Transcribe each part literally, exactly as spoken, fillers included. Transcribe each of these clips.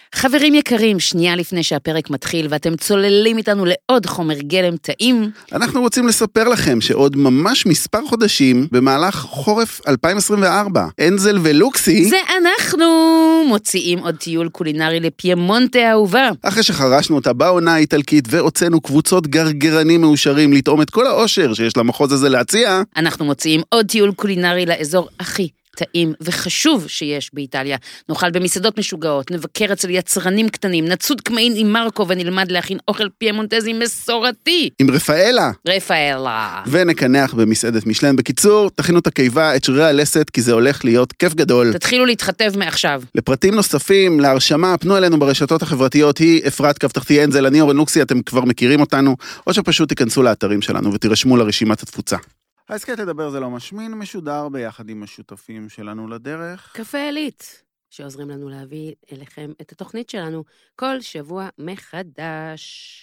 חברים יקרים, שנייה לפני שהפרק מתחיל ואתם צוללים איתנו לעוד חומר גלם טעים. אנחנו רוצים לספר לכם שעוד ממש מספר חודשים במהלך חורף אלפיים עשרים וארבע, אנזל ולוקסי, זה אנחנו מוציאים עוד טיול קולינרי לפיימונטה האהובה. אחרי שחרשנו אותה בעונה האיטלקית והוצאנו קבוצות גרגרנים מאושרים לטעום את כל האושר שיש למחוז הזה להציע, אנחנו מוציאים עוד טיול קולינרי לאזור הכי טעים וחשוב שיש באיטליה. נאכל במסעדות משוגעות, נבקר אצל יצרנים קטנים, נצוד קמעין עם מרקו ונלמד להכין אוכל פיימונטזי מסורתי. עם רפאלה. רפאלה. ונקנח במסעדת משלן. בקיצור, תכינו את הקיבה, את שרירי הלסת, כי זה הולך להיות כיף גדול. תתחילו להתחתב מעכשיו. לפרטים נוספים, להרשמה, פנו אלינו ברשתות החברתיות, היא אפרת קו תחתי אנזל, אני אורן לוקסי, אתם כבר מכירים אותנו, או שפשוט תיכנסו לאתרים שלנו ותירשמו לרשימת התפוצה. ההסכת לדבר זה לא משמין, משודר ביחד עם השותפים שלנו לדרך. קפה עילית, שעוזרים לנו להביא אליכם את התוכנית שלנו כל שבוע מחדש.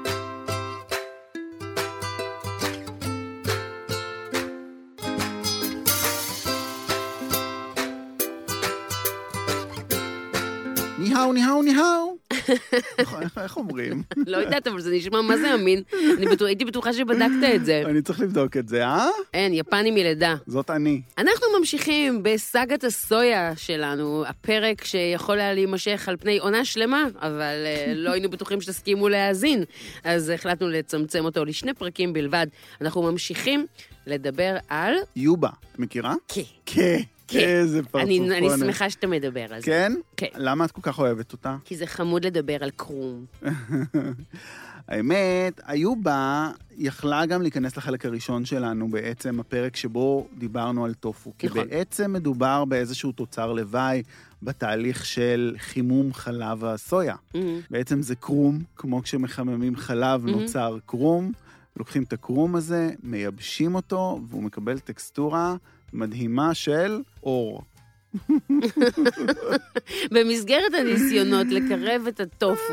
ניהאו, ניהאו, ניהאו. איך אומרים? לא יודעת, אבל זה נשמע מה זה אמין. הייתי בטוחה שבדקת את זה. אני צריך לבדוק את זה, אה? אין, יפני מלידה. זאת אני. אנחנו ממשיכים בסגת הסויה שלנו, הפרק שיכול היה להימשך על פני עונה שלמה, אבל לא היינו בטוחים שתסכימו להאזין, אז החלטנו לצמצם אותו לשני פרקים בלבד. אנחנו ממשיכים לדבר על... יובה, את מכירה? כן. כן. איזה פרצופונת. אני שמחה שאתה מדבר על זה. כן? כן. למה את כל כך אוהבת אותה? כי זה חמוד לדבר על קרום. האמת, איובה יכלה גם להיכנס לחלק הראשון שלנו, בעצם הפרק שבו דיברנו על טופו. כי נכון. בעצם מדובר באיזשהו תוצר לוואי בתהליך של חימום חלב הסויה. Mm-hmm. בעצם זה קרום, כמו כשמחממים חלב Mm-hmm. נוצר קרום. לוקחים את הקרום הזה, מייבשים אותו, והוא מקבל טקסטורה מדהימה של אור. במסגרת הניסיונות לקרב את הטופו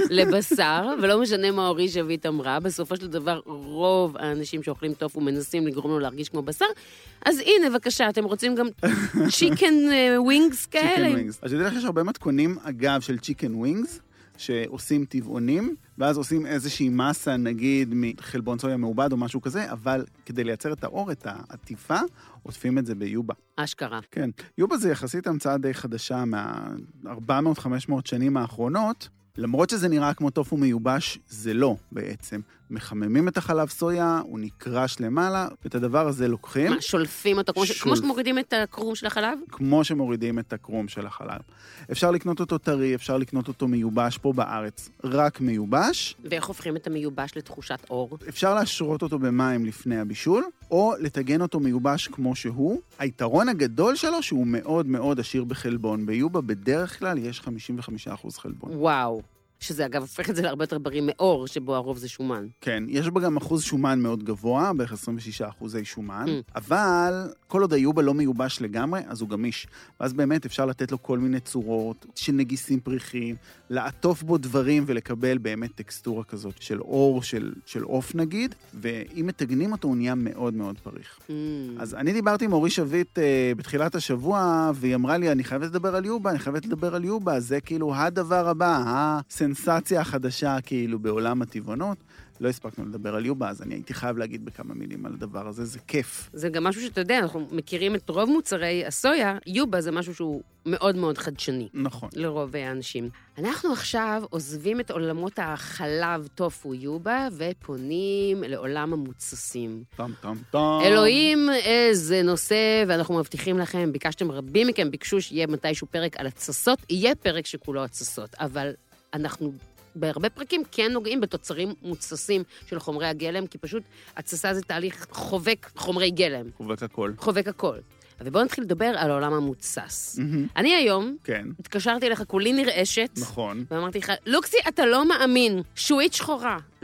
לבשר, ולא משנה מה אורי שביט אמרה, בסופו של דבר רוב האנשים שאוכלים טופו מנסים לגרום לו להרגיש כמו בשר, אז הנה, בבקשה, אתם רוצים גם צ'יקן ווינגס כאלה? צ'יקן ווינגס. אז יודעת לך, יש הרבה מתכונים, אגב, של צ'יקן ווינגס, שעושים טבעונים, ואז עושים איזושהי מסה, נגיד, מחלבון סויה מעובד או משהו כזה, אבל כדי לייצר את האור, את העטיפה, עוטפים את זה ביובה. אשכרה. כן. יובה זה יחסית המצאה די חדשה מה-ארבע מאות חמש מאות שנים האחרונות, למרות שזה נראה כמו טופו מיובש, זה לא בעצם. מחממים את החלב סויה, הוא נקרש למעלה, ואת הדבר הזה לוקחים. מה, שולפים אותו? כמו, ש... כמו שמורידים את הקרום של החלב? כמו שמורידים את הקרום של החלב. אפשר לקנות אותו טרי, אפשר לקנות אותו מיובש פה בארץ, רק מיובש. ואיך הופכים את המיובש לתחושת אור? אפשר להשרות אותו במים לפני הבישול, או לתגן אותו מיובש כמו שהוא. היתרון הגדול שלו שהוא מאוד מאוד עשיר בחלבון. ביובה בדרך כלל יש חמישים וחמישה אחוז חלבון. וואו. שזה אגב הופך את זה להרבה יותר בריא מאור, שבו הרוב זה שומן. כן, יש בה גם אחוז שומן מאוד גבוה, בערך עשרים ושישה אחוזי שומן, mm. אבל כל עוד היובה לא מיובש לגמרי, אז הוא גמיש. ואז באמת אפשר לתת לו כל מיני צורות של נגיסים פריחים, לעטוף בו דברים ולקבל באמת טקסטורה כזאת של אור, של, של אוף נגיד, ואם מתגנים אותו הוא נהיה מאוד מאוד פריך. Mm. אז אני דיברתי עם אורי שביט אה, בתחילת השבוע, והיא אמרה לי, אני חייבת לדבר על יובה, אני חייבת לדבר על יובה, זה כאילו הדבר הבא, הסנסציה החדשה כאילו בעולם הטבעונות. לא הספקנו לדבר על יובה, אז אני הייתי חייב להגיד בכמה מילים על הדבר הזה, זה כיף. זה גם משהו שאתה יודע, אנחנו מכירים את רוב מוצרי הסויה, יובה זה משהו שהוא מאוד מאוד חדשני. נכון. לרוב האנשים. אנחנו עכשיו עוזבים את עולמות החלב טופו יובה, ופונים לעולם המוצסים. טם טם טם. אלוהים, איזה נושא, ואנחנו מבטיחים לכם, ביקשתם, רבים מכם ביקשו שיהיה מתישהו פרק על הצסות, יהיה פרק שכולו הצסות, אבל אנחנו בהרבה פרקים כן נוגעים בתוצרים מוצסים של חומרי הגלם, כי פשוט הצסה זה תהליך חובק חומרי גלם. חובק הכל. חובק הכל. ובואו נתחיל לדבר על העולם המוצס. Mm-hmm. אני היום, כן. התקשרתי אליך כולי נרעשת, נכון. ואמרתי לך, לוקסי, אתה לא מאמין, שועית שחורה,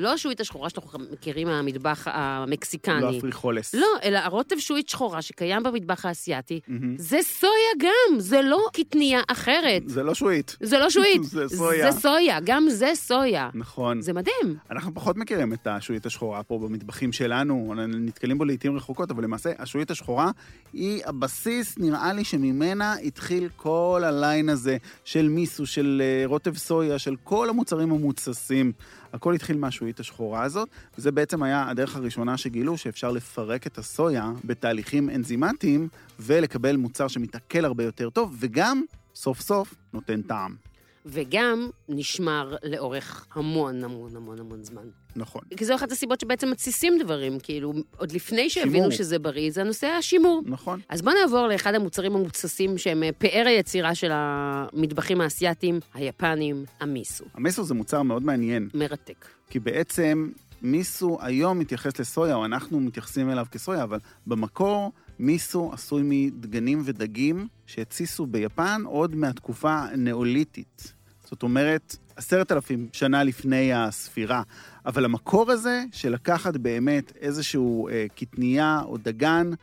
לא השועית השחורה שאנחנו מכירים מהמטבח המקסיקני. לא הפריחולס. לא, אלא הרוטב שועית שחורה שקיים במטבח האסייתי, זה סויה גם, זה לא קטניה אחרת. זה לא שועית. זה לא שועית. זה סויה. זה סויה, גם זה סויה. נכון. זה מדהים. אנחנו פחות מכירים את השועית השחורה פה במטבחים שלנו, נתקלים בו לעתים רחוקות, אבל למעשה השועית השחורה היא הבסיס, נראה לי שממנה התחיל כל הליין הזה של מיסו, של רוטב סויה, של כל המוצרים המוצסים. הכל התחיל מהשועית השחורה הזאת, וזה בעצם היה הדרך הראשונה שגילו שאפשר לפרק את הסויה בתהליכים אנזימטיים, ולקבל מוצר שמתעכל הרבה יותר טוב, וגם סוף סוף נותן טעם. וגם נשמר לאורך המון המון המון המון זמן. נכון. כי זו אחת הסיבות שבעצם מתסיסים דברים, כאילו, עוד לפני שהבינו שזה בריא, זה הנושא השימור. נכון. אז בוא נעבור לאחד המוצרים המוצסים שהם פאר היצירה של המטבחים האסייתיים, היפנים, המיסו. המיסו זה מוצר מאוד מעניין. מרתק. כי בעצם מיסו היום מתייחס לסויה, או אנחנו מתייחסים אליו כסויה, אבל במקור מיסו עשוי מדגנים ודגים שהציסו ביפן עוד מהתקופה הנאוליתית. זאת אומרת, עשרת אלפים שנה לפני הספירה. אבל המקור הזה של לקחת באמת איזשהו אה, קטנייה או דגן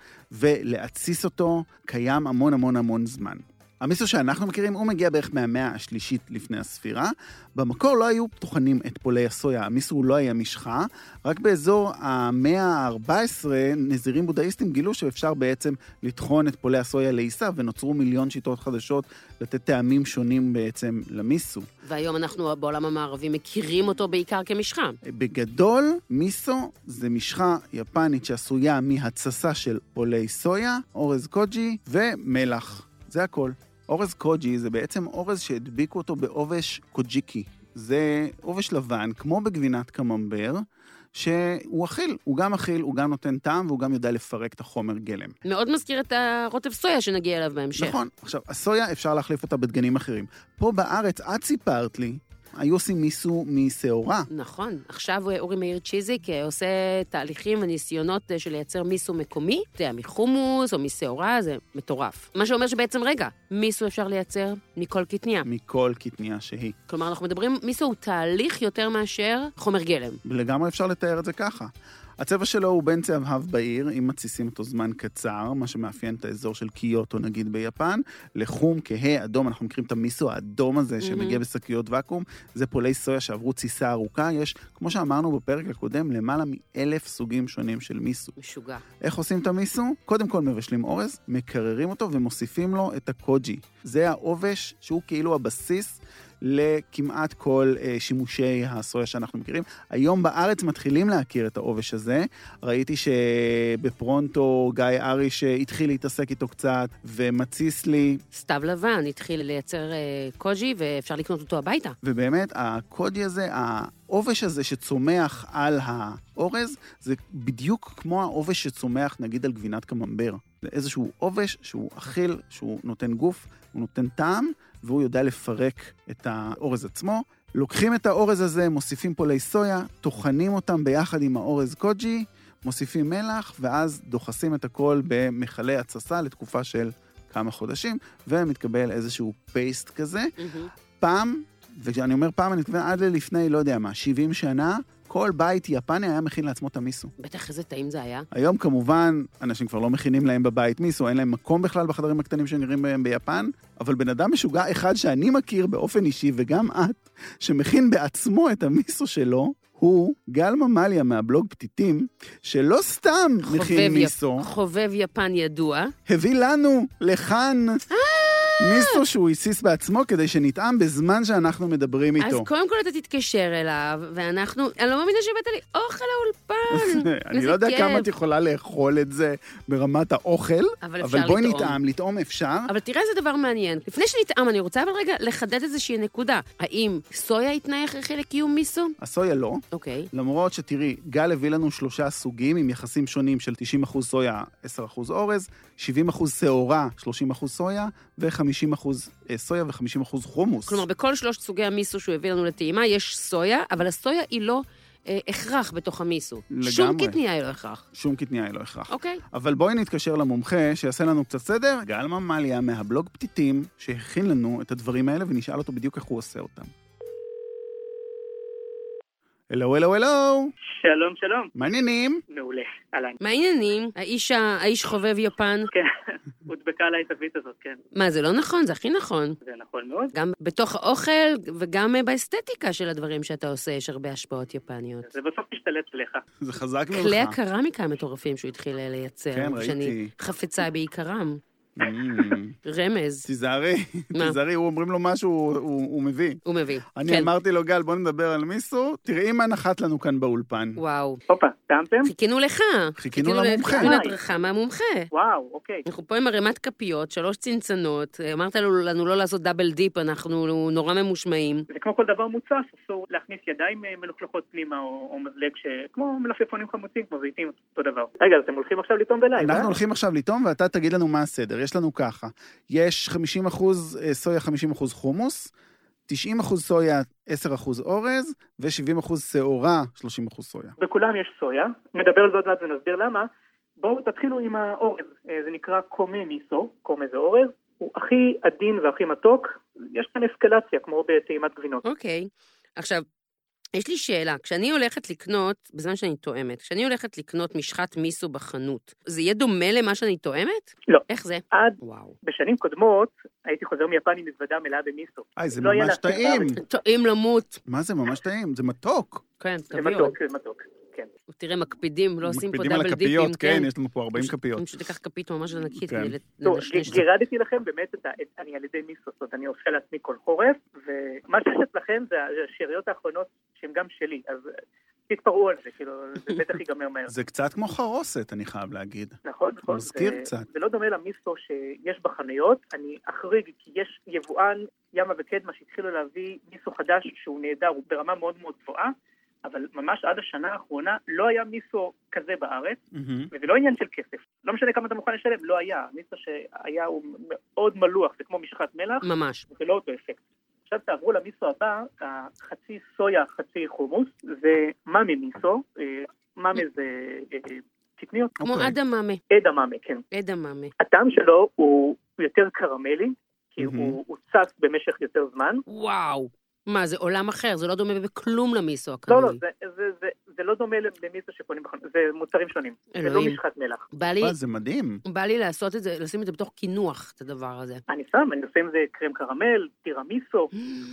ולהציס אותו, קיים המון המון המון זמן. המיסו שאנחנו מכירים, הוא מגיע בערך מהמאה השלישית לפני הספירה. במקור לא היו טוחנים את פולי הסויה, המיסו לא היה משחה, רק באזור המאה ה-ארבע עשרה נזירים בודהיסטים גילו שאפשר בעצם לטחון את פולי הסויה לעיסה, ונוצרו מיליון שיטות חדשות לתת טעמים שונים בעצם למיסו. והיום אנחנו בעולם המערבי מכירים אותו בעיקר כמשחה. בגדול, מיסו זה משחה יפנית שעשויה מהתססה של פולי סויה, אורז קוג'י ומלח. זה הכל. אורז קוג'י זה בעצם אורז שהדביקו אותו בעובש קוג'יקי. זה עובש לבן, כמו בגבינת קממבר, שהוא אכיל. הוא גם אכיל, הוא גם נותן טעם, והוא גם יודע לפרק את החומר גלם. מאוד מזכיר את הרוטב סויה שנגיע אליו בהמשך. נכון. עכשיו, הסויה אפשר להחליף אותה בדגנים אחרים. פה בארץ, את סיפרת לי, היו עושים מיסו משעורה. נכון. עכשיו אורי מאיר צ'יזיק עושה תהליכים וניסיונות של לייצר מיסו מקומי, מחומוס או משעורה, זה מטורף. מה שאומר שבעצם, רגע, מיסו אפשר לייצר מכל קטניה. מכל קטניה שהיא. כלומר, אנחנו מדברים, מיסו הוא תהליך יותר מאשר חומר גלם. לגמרי אפשר לתאר את זה ככה. הצבע שלו הוא בין צהבהב בהיר, אם מתסיסים אותו זמן קצר, מה שמאפיין את האזור של קיוטו נגיד ביפן, לחום, כהה, אדום, אנחנו מכירים את המיסו האדום הזה שמגיע בשקיות ואקום, זה פולי סויה שעברו תסיסה ארוכה, יש, כמו שאמרנו בפרק הקודם, למעלה מאלף סוגים שונים של מיסו. משוגע. איך עושים את המיסו? קודם כל מבשלים אורז, מקררים אותו ומוסיפים לו את הקוג'י. זה העובש שהוא כאילו הבסיס לכמעט כל uh, שימושי הסויה שאנחנו מכירים. היום בארץ מתחילים להכיר את העובש הזה. ראיתי שבפרונטו גיא אריש התחיל להתעסק איתו קצת, ומציס לי... סתיו לבן התחיל לייצר uh, קוג'י, ואפשר לקנות אותו הביתה. ובאמת, הקוג'י הזה, העובש הזה שצומח על האורז, זה בדיוק כמו העובש שצומח נגיד על גבינת קממבר. זה איזשהו עובש שהוא אכיל, שהוא נותן גוף, הוא נותן טעם, והוא יודע לפרק את האורז עצמו. לוקחים את האורז הזה, מוסיפים פולי סויה, טוחנים אותם ביחד עם האורז קוג'י, מוסיפים מלח, ואז דוחסים את הכל במכלי התססה לתקופה של כמה חודשים, ומתקבל איזשהו פייסט כזה. Mm-hmm. פעם, וכשאני אומר פעם, אני מתכוון עד ללפני, לא יודע מה, שבעים שנה, כל בית יפני היה מכין לעצמו את המיסו. בטח איזה טעים זה היה. היום כמובן, אנשים כבר לא מכינים להם בבית מיסו, אין להם מקום בכלל בחדרים הקטנים שנראים בהם ביפן, אבל בן אדם משוגע אחד שאני מכיר באופן אישי, וגם את, שמכין בעצמו את המיסו שלו, הוא גל ממליה מהבלוג פתיתים, שלא סתם מכין מיסו. חובב יפן ידוע. הביא לנו לכאן... מיסו שהוא היסיס בעצמו כדי שנטעם בזמן שאנחנו מדברים איתו. אז קודם כל אתה תתקשר אליו, ואנחנו, אני לא מאמינה שבאת לי אוכל לאולפן. אני לא יודע כמה את יכולה לאכול את זה ברמת האוכל, אבל בואי נטעם, לטעום אפשר. אבל תראה איזה דבר מעניין. לפני שנטעם, אני רוצה אבל רגע לחדד איזושהי נקודה. האם סויה התנאי הכרחי לקיום מיסו? הסויה לא. אוקיי. למרות שתראי, גל הביא לנו שלושה סוגים עם יחסים שונים של תשעים אחוז סויה, עשרה אחוז אורז, שבעים אחוז שעורה, שלושים אחוז סויה, ו-חמישים אחוז סויה ו-חמישים אחוז חומוס. כלומר, בכל שלושת סוגי המיסו שהוא הביא לנו לטעימה, יש סויה, אבל הסויה היא לא אה, הכרח בתוך המיסו. לגמרי. שום קטניה היא לא הכרח. שום קטניה היא לא הכרח. אוקיי. אבל בואי נתקשר למומחה שיעשה לנו קצת סדר, גל ממליה מהבלוג פתיתים, שהכין לנו את הדברים האלה, ונשאל אותו בדיוק איך הוא עושה אותם. הלו, הלו, הלו. שלום, שלום. מה העניינים? מעולה, אהלן. מה העניינים? האיש, האיש חובב יפן? כן, הודבקה עליי את הווית הזאת, כן. מה, זה לא נכון? זה הכי נכון. זה נכון מאוד. גם בתוך האוכל וגם באסתטיקה של הדברים שאתה עושה, יש הרבה השפעות יפניות. זה בסוף משתלט עליך. זה חזק ממך. כלי הקרמיקה המטורפים שהוא התחיל לייצר. כן, ראיתי. שאני חפצה בעיקרם. Mm. רמז. תיזהרי, מה? תיזהרי, הוא אומרים לו משהו, הוא- הוא הוא מביא. הוא מביא. אני כן. אמרתי לו, גל, בוא נדבר על מיסו, תראי מה נחת לנו כאן באולפן. וואו. הופה, טעמתם? חיכינו לך. חיכינו למומחה. חיכינו להדרכה מהמומחה. וואו, אוקיי. אנחנו פה עם ערימת כפיות, שלוש צנצנות, אמרת לנו לא לעשות דאבל דיפ, אנחנו נורא ממושמעים. זה כמו כל דבר מוצף, אסור להכניס ידיים אה, מלוכלכות פנימה או, או מזלג ש... כמו מלפפונים חמוצים, כמו זיתים, אותו דבר. רגע, אז אתם הולכים עכשיו לטעום בלייב, אנחנו אה? הולכים עכשיו לטעום, ואתה תגיד לנו מה הסדר. יש לנו ככה, יש חמישים אחוז סויה, חמישים אחוז חומוס, תשעים אחוז סויה, עשרה אחוז אורז, ו-שבעים אחוז שעורה, שלושים אחוז סויה. בכולם יש סויה, נדבר על זאת מעט ונסביר למה. בואו תתחילו עם האורז, אה, זה נקרא קומה מיסו, קומה זה אורז, הוא הכי עדין והכי מתוק, יש כאן אסקלציה כמו בטעימת גבינות. אוקיי. עכשיו, יש לי שאלה, כשאני הולכת לקנות, בזמן שאני תואמת, כשאני הולכת לקנות משחת מיסו בחנות, זה יהיה דומה למה שאני תואמת? לא. איך זה? עד וואו. בשנים קודמות הייתי חוזר מיפן עם מזוודה מלאה במיסו. איי, זה לא היה ממש להספיק טעים. בארץ. טועים למות. מה זה ממש טעים? זה מתוק. כן, זה תביא עוד. מתוק, זה מתוק, כן. תראה, מקפידים, לא עושים פה מקפידים על דאבל דיפים. הכפיות, כן, יש לנו פה ארבעים כפיות. אני פשוט אקח כפית ממש ענקית כן. כדי טוב, לנשנש. גירדתי לכם באמת את ה... את- אני על ידי מיסו, זאת אומרת, אני עושה לעצמי כל חורף, ומה שיש אצלכם זה השאריות האחרונות שהן גם שלי, אז תתפרעו על זה, כאילו, זה בטח ייגמר מהר. זה קצת כמו חרוסת, אני חייב להגיד. נכון, נכון. מזכיר זה- קצת. זה לא דומה למיסו שיש בחנויות, אני אחריג כי יש יבואן ימה וקדמה שהתחילו להביא מיסו חדש שהוא נהדר, הוא ברמה מאוד מאוד גבוהה, אבל ממש עד השנה האחרונה לא היה מיסו כזה בארץ, מהמם. וזה לא עניין של כסף. לא משנה כמה אתה מוכן לשלם, לא היה. המיסו שהיה הוא מאוד מלוח, זה כמו משחת מלח, ממש. זה לא אותו אפקט. עכשיו תעברו למיסו הבא, החצי סויה, חצי חומוס, זה מאמי מיסו, אה, מאמי זה אה, קטניות, כמו אוקיי. אדמאמה. עדה מאמי, כן. אדמאמה. הטעם שלו הוא יותר קרמלי, כי מהמם. הוא הוא צף במשך יותר זמן. וואו. מה, זה עולם אחר, זה לא דומה בכלום למיסו לא, הקנוי. לא, זה- זה- זה- זה לא דומה למיסו שקונים בחנות, זה מוצרים שונים. זה לא אלוהים. משחת מלח. בא לי, וואי, זה מדהים. בא לי לעשות את זה, לשים את זה בתוך קינוח, את הדבר הזה. אני שם, אני עושה עם זה קרם קרמל, טירמיסו,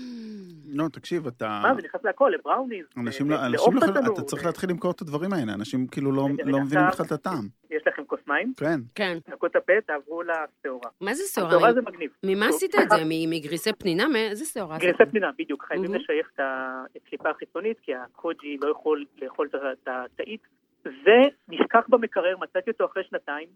לא, תקשיב, אתה... מה, זה נכנס להכל, לבראוניז, אנשים ל- לא, ל- אנשים לעוף לא יכולים, התנור, אתה צריך ל- להתחיל למכור את הדברים האלה, אנשים כאילו לא רגע, לא רגע, מבינים עכשיו- בכלל את הטעם. יש לכם כוס מים, כן. כן. תנקו את הפה, תעברו לשעורה. מה זה שעורה? השעורה זה מגניב. ממה עשית את זה? מ- מגריסי פנינה? מאיזה שעורה? עשית? גריסי פנינה, בדיוק, חייבים מהמם. לשייך את ה- את הקליפה החיצונית, כי הקוג'י לא יכול לאכול את ה- את התאית. זה נשכח במקרר, מצאתי אותו אחרי שנתיים.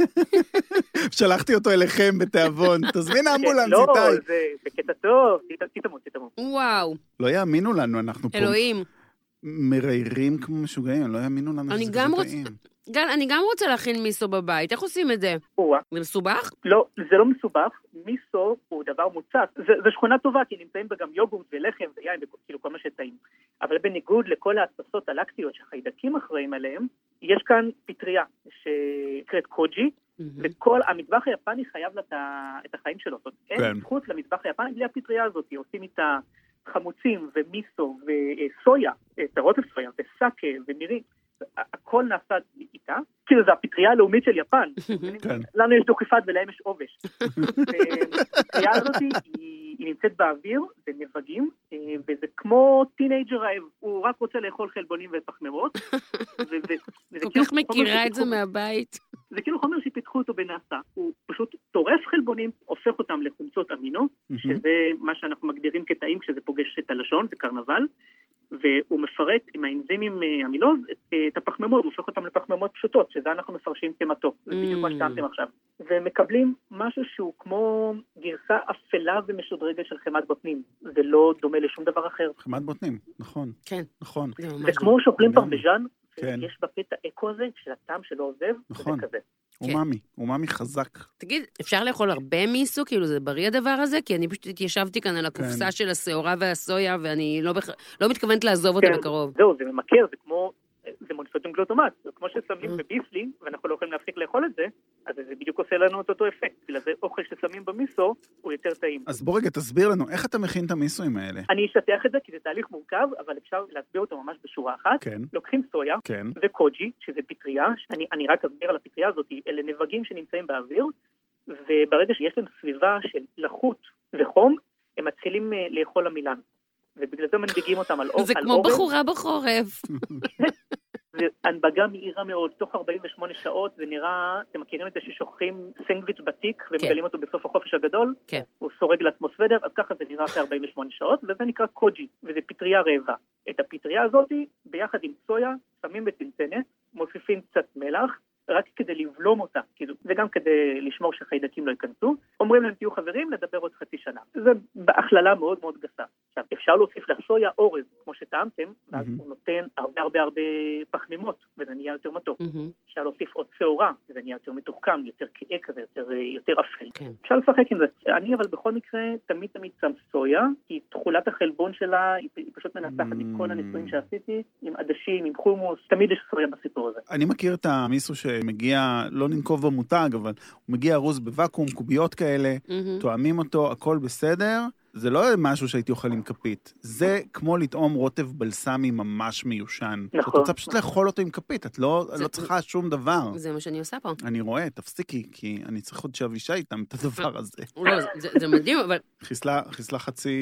שלחתי אותו אליכם בתיאבון. תזמין אמבולנס, לא, איתי. זה בקטע טוב, ת- תתאמו, תתאמו. וואו, לא יאמינו לנו, אנחנו פה אלוהים. מריירים כמו משוגעים, לא יאמינו לנו אני שזה גם כזה רוצ- טעים. גל, אני גם רוצה להכין מיסו בבית, איך עושים את זה? או-אה. זה מסובך? לא, זה לא מסובך, מיסו הוא דבר מוצק. זה, זה שכונה טובה, כי נמצאים בה גם יוגורט ולחם ויין, וכאילו כל מה שטעים. אבל בניגוד לכל ההתססות הלקטיות שחיידקים אחראים עליהם, יש כאן פטריה שנקראת קוג'י, וכל המטבח היפני חייב לה את ה- את החיים שלו. זאת אומרת, כן. אין זכות למטבח היפני בלי הפטריה הזאת. עושים איתה חמוצים ומיסו וסויה, פירות וסויה וסאקה ומירי. הכל נעשה איתה, כאילו זה הפטריה הלאומית של יפן. כן. לנו יש דוכיפת ולהם יש עובש. הפטריה הזאת היא, היא נמצאת באוויר, זה נבגים, וזה כמו טינג'ר רעב, הוא רק רוצה לאכול חלבונים ופחמימות. וזה- וזה כל כאילו כך חומר מכירה את זה שפיתחו- מהבית. זה כאילו חומר שפיתחו אותו בנאסא, הוא פשוט טורף חלבונים, הופך אותם לחומצות אמינו, שזה מה שאנחנו מגדירים כתאים כשזה פוגש את הלשון, זה קרנבל, והוא מפרט עם האנזימים אמילוז את, את הפחמימות, הוא הופך אותם לפחמימות פשוטות, שזה אנחנו מפרשים כמתוק, זה בדיוק מה שטעמתם עכשיו. ומקבלים משהו שהוא כמו גרסה אפלה ומשודרגת של חמת בוטנים, זה לא דומה לשום דבר אחר. חמת בוטנים, נכון, כן, נכון. זה זה ממש כמו שאוכלים לגמרי. פרמיז'ן, כן. ויש בפה את האקו הזה של הטעם שלא עוזב, נכון. זה כזה. אומאמי, אומאמי חזק. תגיד, אפשר לאכול הרבה מיסו? כאילו זה בריא הדבר הזה? כי אני פשוט התיישבתי כאן על הקופסה כן. של השעורה והסויה, ואני לא, בכ... לא מתכוונת לעזוב אותה כן, בקרוב. זהו, זה ממכר, זה כמו, זה מונסודיום גלוטומט, זה כמו ששמים Mm. בביסלי, ואנחנו לא יכולים להפסיק לאכול את זה, אז זה בדיוק עושה לנו את אותו אפקט, בגלל זה אוכל ששמים במיסו הוא יותר טעים. אז בוא רגע תסביר לנו, איך אתה מכין את המיסוים האלה? אני אשטח את זה כי זה תהליך מורכב, אבל אפשר להסביר אותו ממש בשורה אחת. כן. לוקחים סויה כן. וקוג'י, שזה פטריה, אני, אני רק אסביר על הפטריה הזאת, אלה נבגים שנמצאים באוויר, וברגע שיש להם סביבה של לחות וחום, הם מתחילים לאכול עמילן. ובגלל זה מנביגים אותם על אור. זה כמו בחורה בחורף. זה הנבגה מהירה מאוד, תוך ארבעים ושמונה שעות, זה נראה, אתם מכירים את זה ששוכחים סנדוויץ' בתיק, ומגלים אותו בסוף החופש הגדול, כן. הוא סורג לעצמו סוודר, אז ככה זה נראה אחרי ארבעים ושמונה שעות, וזה נקרא קוג'י, וזה פטריה רעבה. את הפטריה הזאת, ביחד עם סויה, שמים בצנצנת, מוסיפים קצת מלח, רק כדי לבלום אותה, כאילו, וגם כדי לשמור שחיידקים לא ייכנסו, אומרים להם תהיו חברים, לדבר עוד חצי שנה. זה בהכללה מאוד מאוד גסה. עכשיו, אפשר להוסיף לסויה אורז, כמו שטעמתם, ואז הוא נותן הרבה הרבה הרבה פחמימות, וזה נהיה יותר מתוק. אפשר להוסיף עוד שעורה, וזה נהיה יותר מתוחכם, יותר כאה כזה, יותר אפל. אפשר לשחק עם זה. אני אבל בכל מקרה תמיד תמיד שם סויה, כי תכולת החלבון שלה, היא פשוט מנצחת עם כל הניסויים שעשיתי, עם עדשים, עם חומוס, תמיד יש סויה בסיפור הזה. אני מכיר את המיסו שמגיע, לא ננקוב במותג, אבל הוא מגיע ארוז בוואקום, קוביות כאלה, תואמים אותו, הכל בסדר. זה לא משהו שהייתי אוכל עם כפית. זה כמו לטעום רוטב בלסמי ממש מיושן. נכון. את רוצה פשוט לאכול אותו עם כפית, את לא, לא צריכה שום דבר. זה מה שאני עושה פה. אני רואה, תפסיקי, כי אני צריך עוד שאבישה איתם את הדבר הזה. לא, זה, זה מדהים, אבל... חיסלה, חיסלה חצי...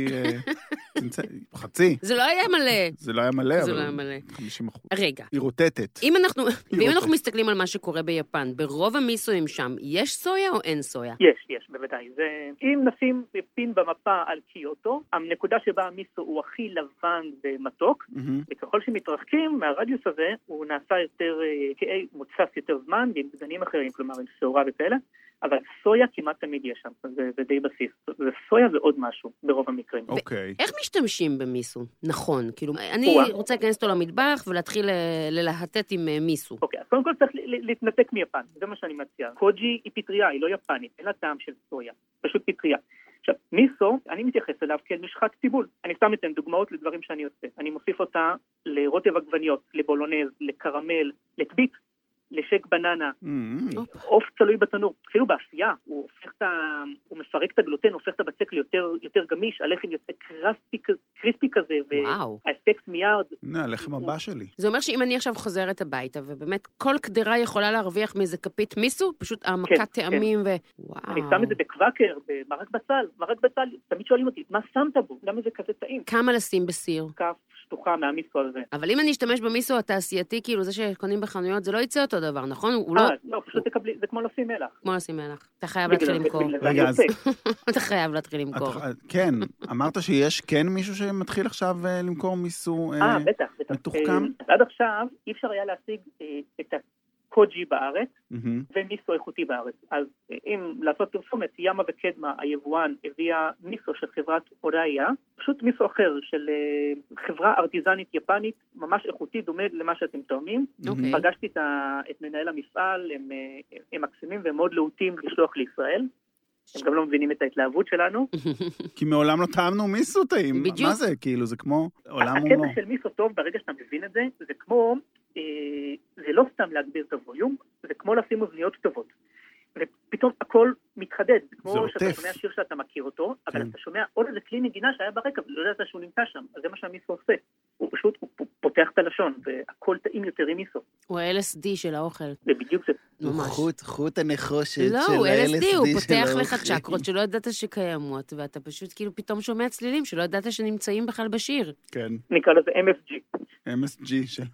חצי. זה לא היה מלא. זה לא היה מלא, זה אבל... לא היה מלא. חמישים אחוז. רגע. היא רוטטת. אם אנחנו, ואם אנחנו מסתכלים על מה שקורה ביפן, ברוב המיסויים שם, יש סויה או אין סויה? יש, יש, בוודאי. זה... אם נשים פין במפה על קיוטו, הנקודה שבה המיסו הוא הכי לבן ומתוק, וככל שמתרחקים מהרדיוס הזה, הוא נעשה יותר כאה, מוצף יותר זמן, ועם גדנים אחרים, כלומר עם שעורה וכאלה, אבל סויה כמעט תמיד יש שם, זה, זה די בסיס. זה סויה ועוד משהו, ברוב המקרים. אוקיי. איך משתמשים במיסו? נכון, כאילו, אני רוצה להיכנס אותו למטבח ולהתחיל ללהטט עם מיסו. אוקיי, אז קודם כל צריך להתנתק מיפן, זה מה שאני מציע. קוג'י היא פטריה, היא לא יפנית, אין לה טעם של סויה, פשוט פטריה. עכשיו, מיסו, אני מתייחס אליו כאל משחק טיבול. אני סתם אתן דוגמאות לדברים שאני עושה. אני מוסיף אותה לרוטב עגבניות, לבולונז, לקרמל, לטבית, לשק בננה, עוף צלוי בתנור. אפילו באפייה, הוא הופך את ה... הוא מפרק את הגלוטן, הופך את הבצק ליותר יותר גמיש, הלחם יוצא קריספי, קריספי כזה, והאפקט מיד. הנה, הלחם הבא שלי. זה אומר שאם אני עכשיו חוזרת הביתה, ובאמת כל קדרה יכולה להרוויח מאיזה כפית מיסו, פשוט העמקת טעמים ו... וואו. אני שם את זה בקוואקר, במרק בצל, מרק בצל, תמיד שואלים אותי, מה שמת בו? למה זה כזה טעים? כמה לשים בסיר? כף שטוחה מהמיסו הזה. אבל אם אני אשתמש במיסו התעשייתי, כאילו זה שקונים בחנויות, זה לא יצא אותו דבר, נכון? הוא אה, לא... לא, פשוט תקבלי, זה כמו לשים מלח. כמו לשים מלח. אתה חייב להתחיל למכור. רגע, אז... אתה חייב להתחיל למכור. כן, אמרת שיש כן מישהו שמתחיל עכשיו למכור מיסו מתוחכם? עד עכשיו אי אפשר היה להשיג את הקוג'י בארץ ומיסו איכותי בארץ. אז אם לעשות פרסומת, ימה וקדמה, היבואן, הביאה מיסו של חברת אוראיה, פשוט מיסו אחר של חברה ארטיזנית יפנית, ממש איכותי, דומה למה שאתם תואמים. פגשתי את מנהל המפעל, הם מקסימים והם מאוד להוטים לשלוח לישראל. הם גם לא מבינים את ההתלהבות שלנו. כי מעולם לא טעמנו מיסו טעים. מה זה? כאילו, זה כמו עולם ומלואו. הקטע של מיסו טוב, ברגע שאתה מבין את זה, זה כמו, זה לא סתם להגביר את הווליום, זה כמו לשים אוזניות טובות. ופתאום הכל מתחדד. זה כמו שאתה שומע שיר שאתה מכיר אותו, אבל אתה שומע עוד איזה כלי נגינה שהיה ברקע, ולא יודעת שהוא נמצא שם. אז זה מה שהמיסו עושה. הוא פשוט, הוא פותח את הלשון, והכל טעים יותר עם מיסו. הוא ה-אל אס די של האוכל. זה בדיוק זה. ממש. חוט, חוט הנחושת לא, של הוא ה-אל אס די של האוכל. אל אס די, הוא פותח לך צ'קרות שלא ידעת שקיימות, ואתה פשוט כאילו פתאום שומע צלילים שלא ידעת שנמצאים בכלל בשיר. כן. נקרא לזה אם אס ג'י. אם אס ג'י של...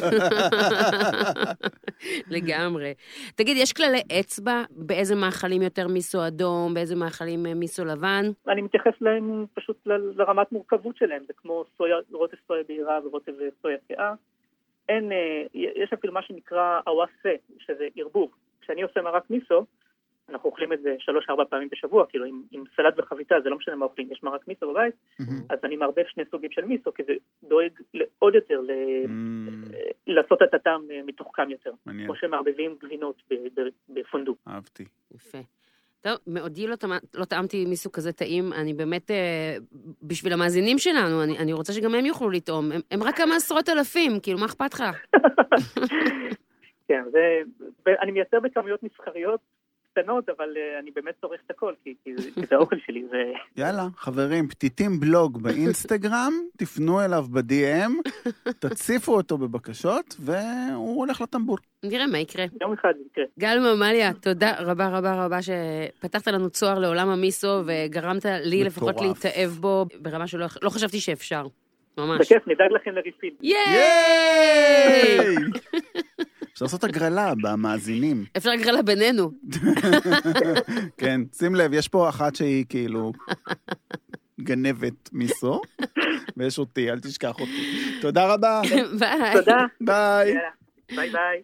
לגמרי. תגיד, יש כללי אצבע באיזה מאכלים יותר מיסו אדום, באיזה מאכלים מיסו לבן? אני מתייחס להם פשוט ל- לרמת מורכבות שלהם, זה כמו סויה, רוטב סויה בהירה ורוטב סויה כאה. אין, יש אפילו מה שנקרא אוואסה, שזה ערבוב. כשאני עושה מרק מיסו, אנחנו אוכלים את זה שלוש ארבע פעמים בשבוע, כאילו עם, עם סלט וחביתה, זה לא משנה מה אוכלים, יש מרק מיסו בבית, אז אני מערבב שני סוגים של מיסו, כי זה דואג עוד יותר ל... לעשות את הטעם מתוחכם יותר, כמו שמערבבים גבינות בפונדוק. אהבתי. יפה. טוב, מעודי לא, לא טעמתי מיסו כזה טעים, אני באמת, בשביל המאזינים שלנו, אני, אני רוצה שגם הם יוכלו לטעום, הם, הם רק כמה עשרות אלפים, כאילו, מה אכפת לך? כן, זה, אני מייצר בכמויות מסחריות, קטנות, אבל אני באמת צורך את הכל, כי זה האוכל שלי. יאללה, חברים, פתיתים בלוג באינסטגרם, תפנו אליו ב-די אם, תציפו אותו בבקשות, והוא הולך לטמבור. נראה מה יקרה. יום אחד יקרה. גל ממליה, תודה רבה רבה רבה שפתחת לנו צוהר לעולם המיסו, וגרמת לי לפחות להתאהב בו, ברמה שלא חשבתי שאפשר. ממש. בכיף, נדאג לכם לריפיל. ייי! אפשר לעשות הגרלה במאזינים. אפשר הגרלה בינינו. כן, שים לב, יש פה אחת שהיא כאילו גנבת מיסו, ויש אותי, אל תשכח אותי. תודה רבה. ביי. תודה. ביי. ביי ביי.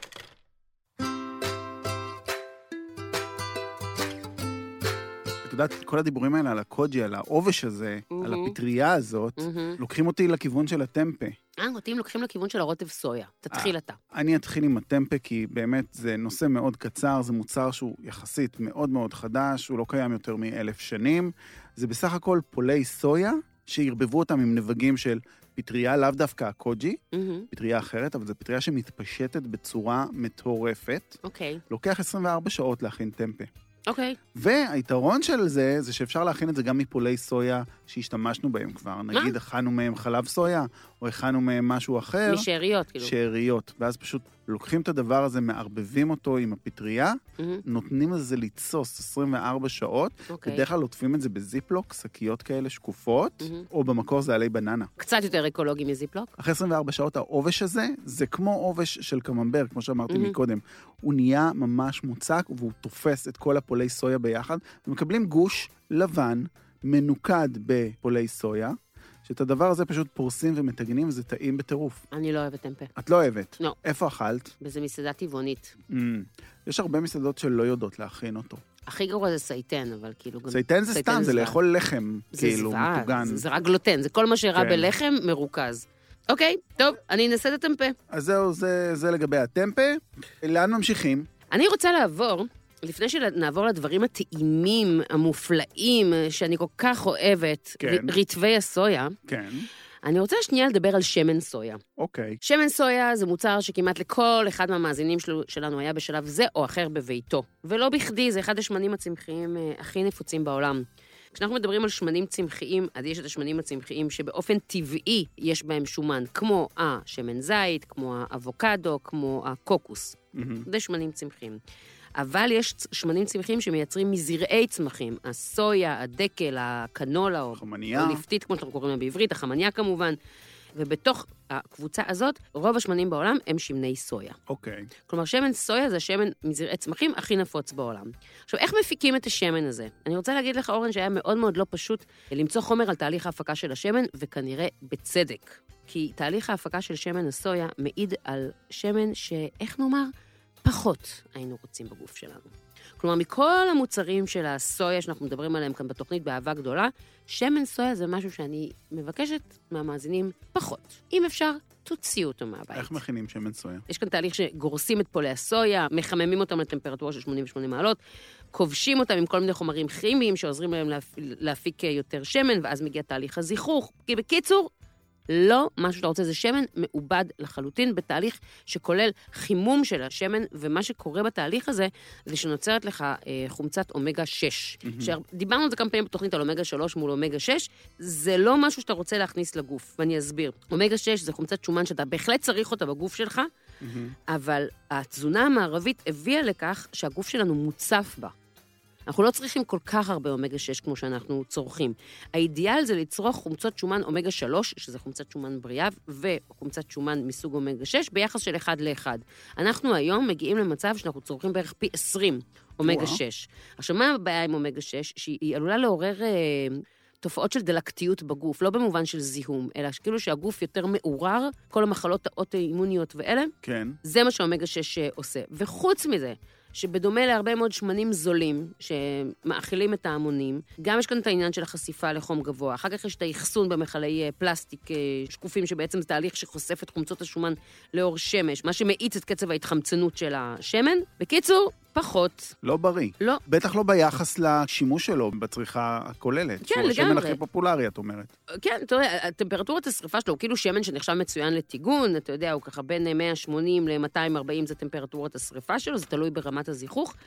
את יודעת, כל הדיבורים האלה על הקוג'י, על העובש הזה, על הפטריה הזאת, לוקחים אותי לכיוון של הטמפה. אה, אותי לוקחים לכיוון של הרוטב סויה. תתחיל אתה. אני אתחיל עם הטמפה, כי באמת זה נושא מאוד קצר, זה מוצר שהוא יחסית מאוד מאוד חדש, הוא לא קיים יותר מאלף שנים. זה בסך הכל פולי סויה, שירבבו אותם עם נבגים של פטריה, לאו דווקא הקוג'י, פטריה אחרת, אבל זו פטריה שמתפשטת בצורה מטורפת. אוקיי. לוקח עשרים וארבע שעות להכין טמפה. אוקיי. והיתרון של זה, זה שאפשר להכין את זה גם מפולי סויה שהשתמשנו בהם כבר. נגיד, הכנו מהם חלב סויה, או הכנו מהם משהו אחר. משאריות, כאילו. שאריות. ואז פשוט לוקחים את הדבר הזה, מערבבים אותו עם הפטריה, נותנים לזה לצוס עשרים וארבע שעות, בדרך כלל לוטפים את זה בזיפלוק, שקיות כאלה שקופות, או במקור זה עלי בננה. קצת יותר אקולוגי מזיפלוק. אחרי עשרים וארבע שעות, העובש הזה, זה כמו עובש של קממבר, כמו שאמרתי מקודם. הוא נהיה ממש מוצק, והוא תופס את כל הפולי סויה ביחד, ומקבלים גוש לבן, מנוקד בפולי סויה, שאת הדבר הזה פשוט פורסים ומתגנים, וזה טעים בטירוף. אני לא אוהבת טמפה. את לא אוהבת? לא. איפה אכלת? וזה מסעדה טבעונית. Mm. יש הרבה מסעדות שלא יודעות להכין אותו. הכי גרוע זה סייטן, אבל כאילו גם... סייטן זה סתם, זה לאכול לחם, כאילו, מטוגן. זה רק גלוטן, זה כל מה שרע בלחם מרוכז. אוקיי, טוב, אני אנסה את הטמפה. אז זהו, זה לגבי הטמפה. לאן ממשיכים? אני רוצה לעבור... לפני שנעבור לדברים הטעימים, המופלאים, שאני כל כך אוהבת, כן. רטבי הסויה, כן. אני רוצה שנייה לדבר על שמן סויה. אוקיי. שמן סויה זה מוצר שכמעט לכל אחד מהמאזינים שלנו היה בשלב זה או אחר בביתו. ולא בכדי, זה אחד השמנים הצמחיים הכי נפוצים בעולם. כשאנחנו מדברים על שמנים צמחיים, אז יש את השמנים הצמחיים שבאופן טבעי יש בהם שומן, כמו השמן זית, כמו האבוקדו, כמו הקוקוס. Mm-hmm. זה שמנים צמחיים. אבל יש שמנים צמחיים שמייצרים מזרעי צמחים, הסויה, הדקל, הקנולה, או ליפטית, כמו שאנחנו קוראים לה בעברית, החמניה כמובן, ובתוך הקבוצה הזאת, רוב השמנים בעולם הם שמני סויה. אוקיי. כלומר, שמן סויה זה השמן מזרעי צמחים הכי נפוץ בעולם. עכשיו, איך מפיקים את השמן הזה? אני רוצה להגיד לך, אורן, שהיה מאוד מאוד לא פשוט למצוא חומר על תהליך ההפקה של השמן, וכנראה בצדק. כי תהליך ההפקה של שמן הסויה מעיד על שמן שאיך נאמר? פחות היינו רוצים בגוף שלנו. כלומר, מכל המוצרים של הסויה שאנחנו מדברים עליהם כאן בתוכנית באהבה גדולה, שמן סויה זה משהו שאני מבקשת מהמאזינים פחות. אם אפשר, תוציאו אותו מהבית. איך מכינים שמן סויה? יש כאן תהליך שגורסים את פולי הסויה, מחממים אותם לטמפרטורה של שמונים ושמונה מעלות, כובשים אותם עם כל מיני חומרים כימיים שעוזרים להם להפיק יותר שמן, ואז מגיע תהליך הזיכוך. כי בקיצור, לא, מה שאתה רוצה זה שמן מעובד לחלוטין בתהליך שכולל חימום של השמן, ומה שקורה בתהליך הזה זה שנוצרת לך אה, חומצת אומגה שש. Mm-hmm. דיברנו על זה כמה פעמים בתוכנית על אומגה שלוש מול אומגה שש, זה לא משהו שאתה רוצה להכניס לגוף, ואני אסביר. אומגה שש זה חומצת שומן שאתה בהחלט צריך אותה בגוף שלך, mm-hmm. אבל התזונה המערבית הביאה לכך שהגוף שלנו מוצף בה. אנחנו לא צריכים כל כך הרבה אומגה שש כמו שאנחנו צורכים. האידיאל זה לצרוך חומצות שומן אומגה שלוש, שזה חומצת שומן בריאה, וחומצת שומן מסוג אומגה שש, ביחס של אחד לאחד. אנחנו היום מגיעים למצב שאנחנו צורכים בערך פי עשרים אומגה שש. עכשיו, מה הבעיה עם אומגה שש? שהיא עלולה לעורר... אה, תופעות של דלקתיות בגוף, לא במובן של זיהום, אלא כאילו שהגוף יותר מעורר, כל המחלות האוטואימוניות ואלה, כן. זה מה שאומגה שש עושה. וחוץ מזה, שבדומה להרבה מאוד שמנים זולים, שמאכילים את ההמונים, גם יש כאן את העניין של החשיפה לחום גבוה, אחר כך יש את האחסון במכלי פלסטיק שקופים, שבעצם זה תהליך שחושף את חומצות השומן לאור שמש, מה שמאיץ את קצב ההתחמצנות של השמן. בקיצור, פחות. לא בריא. לא. בטח לא ביחס לשימוש שלו בצריכה הכוללת. כן, לגמרי. שהוא השמן הכי פופולרי, את אומרת. כן, אתה יודע, הטמפרטורת השריפה שלו הוא כאילו שמן שנחשב מצוין לטיגון, אתה יודע, הוא ככה בין מאה ושמונים ל-מאתיים וארבעים זה טמפרטורת השריפה שלו, זה תלוי ברמת הזיכוך,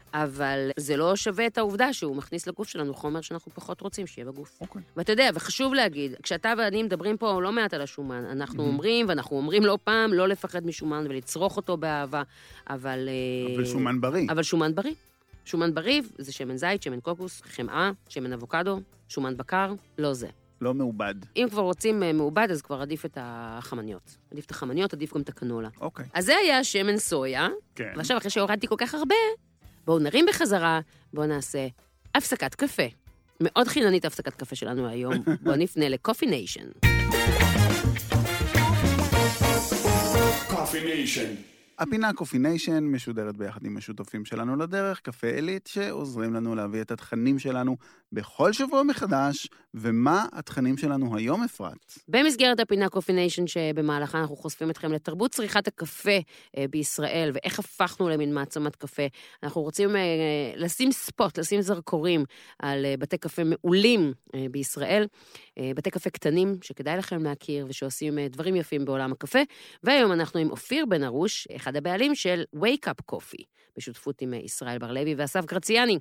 אבל זה לא שווה את העובדה שהוא מכניס לגוף שלנו חומר שאנחנו פחות רוצים שיהיה בגוף. אוקיי. ואתה יודע, וחשוב להגיד, כשאתה ואני מדברים פה לא מעט על השומן, אנחנו אומרים, ואנחנו אומרים לא פעם, לא לפחד משומן ולצרוך אותו באהבה, אבל... אבל שומן בריא. אבל שומן בריא. שומן בריא זה שמן זית, שמן קוקוס, חמאה, שמן אבוקדו, שומן בקר, לא זה. לא מעובד. אם כבר רוצים מעובד, אז כבר עדיף את החמניות. עדיף את החמניות, עדיף גם את הקנולה. אוקיי. אז זה היה שמן סויה. כן. ועכשיו, אחרי שהורדתי כל כך הרבה, בואו נרים בחזרה, בואו נעשה הפסקת קפה. מאוד חיננית הפסקת קפה שלנו היום. בואו נפנה לקופי ניישן. קופי ניישן. הפינה קופי ניישן משודרת ביחד עם השותפים שלנו לדרך, קפה עילית, שעוזרים לנו להביא את התכנים שלנו בכל שבוע מחדש. ומה התכנים שלנו היום, אפרת? במסגרת הפינה קופי ניישן, שבמהלכה אנחנו חושפים אתכם לתרבות צריכת הקפה בישראל, ואיך הפכנו למין מעצמת קפה. אנחנו רוצים לשים ספוט, לשים זרקורים על בתי קפה מעולים בישראל, בתי קפה קטנים שכדאי לכם להכיר, ושעושים דברים יפים בעולם הקפה. והיום אנחנו עם אופיר בן ארוש, אחד הבעלים של Wake Up Coffee, בשותפות עם ישראל בר לוי ואסף גרציאני.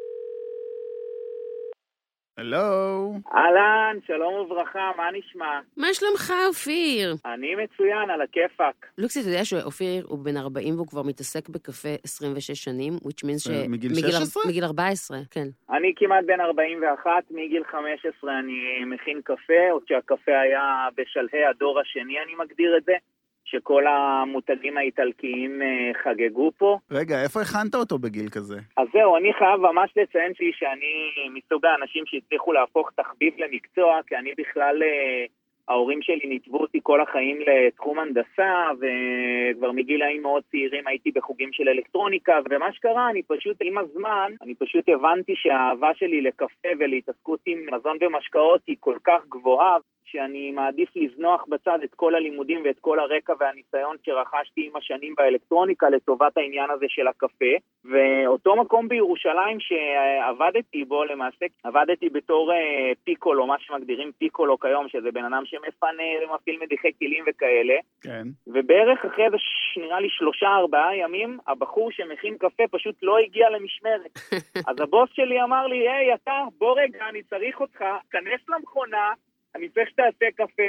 הלו. אהלן, שלום וברכה, מה נשמע? מה שלומך, אופיר? אני מצוין, על הכיפק. לוקסי, אתה יודע שאופיר הוא בן ארבעים והוא כבר מתעסק בקפה עשרים ושש שנים, which means ש... מגיל שש עשרה? מגיל ארבע עשרה, כן. אני כמעט בן ארבעים ואחת, מגיל חמש עשרה אני מכין קפה, עוד שהקפה היה בשלהי הדור השני, אני מגדיר את זה, שכל המותגים האיטלקיים חגגו פה. רגע, איפה הכנת אותו בגיל כזה? אז זהו, אני חייב ממש לציין שלי שאני מסוג האנשים שהצליחו להפוך תחביב למקצוע, כי אני בכלל, ההורים שלי ניתבו אותי כל החיים לתחום הנדסה, וכבר מגילאים מאוד צעירים הייתי בחוגים של אלקטרוניקה, ומה שקרה, אני פשוט, עם הזמן, אני פשוט הבנתי שהאהבה שלי לקפה ולהתעסקות עם מזון ומשקאות היא כל כך גבוהה, שאני מעדיף לזנוח בצד את כל הלימודים ואת כל הרקע והניסיון שרכשתי עם השנים באלקטרוניקה לטובת העניין הזה של הקפה. ואותו מקום בירושלים שעבדתי בו, למעשה עבדתי בתור פיקולו, מה שמגדירים פיקולו כיום, שזה בן אדם שמפנה ומפעיל מדיחי כלים וכאלה. כן. ובערך אחרי זה נראה לי שלושה ארבעה ימים, הבחור שמכין קפה פשוט לא הגיע למשמרת. אז הבוס שלי אמר לי, היי אתה, בוא רגע, אני צריך אותך, כנס למכונה, אני צריך שתעשה קפה.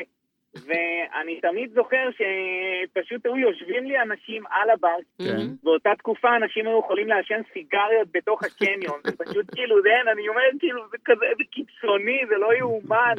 ואני תמיד זוכר שפשוט היו יושבים לי אנשים על הבר, באותה תקופה אנשים היו יכולים לעשן סיגריות בתוך הקניון, זה פשוט כאילו, זה אין, אני אומר כאילו, זה כזה, זה קיצוני, זה לא יאומן.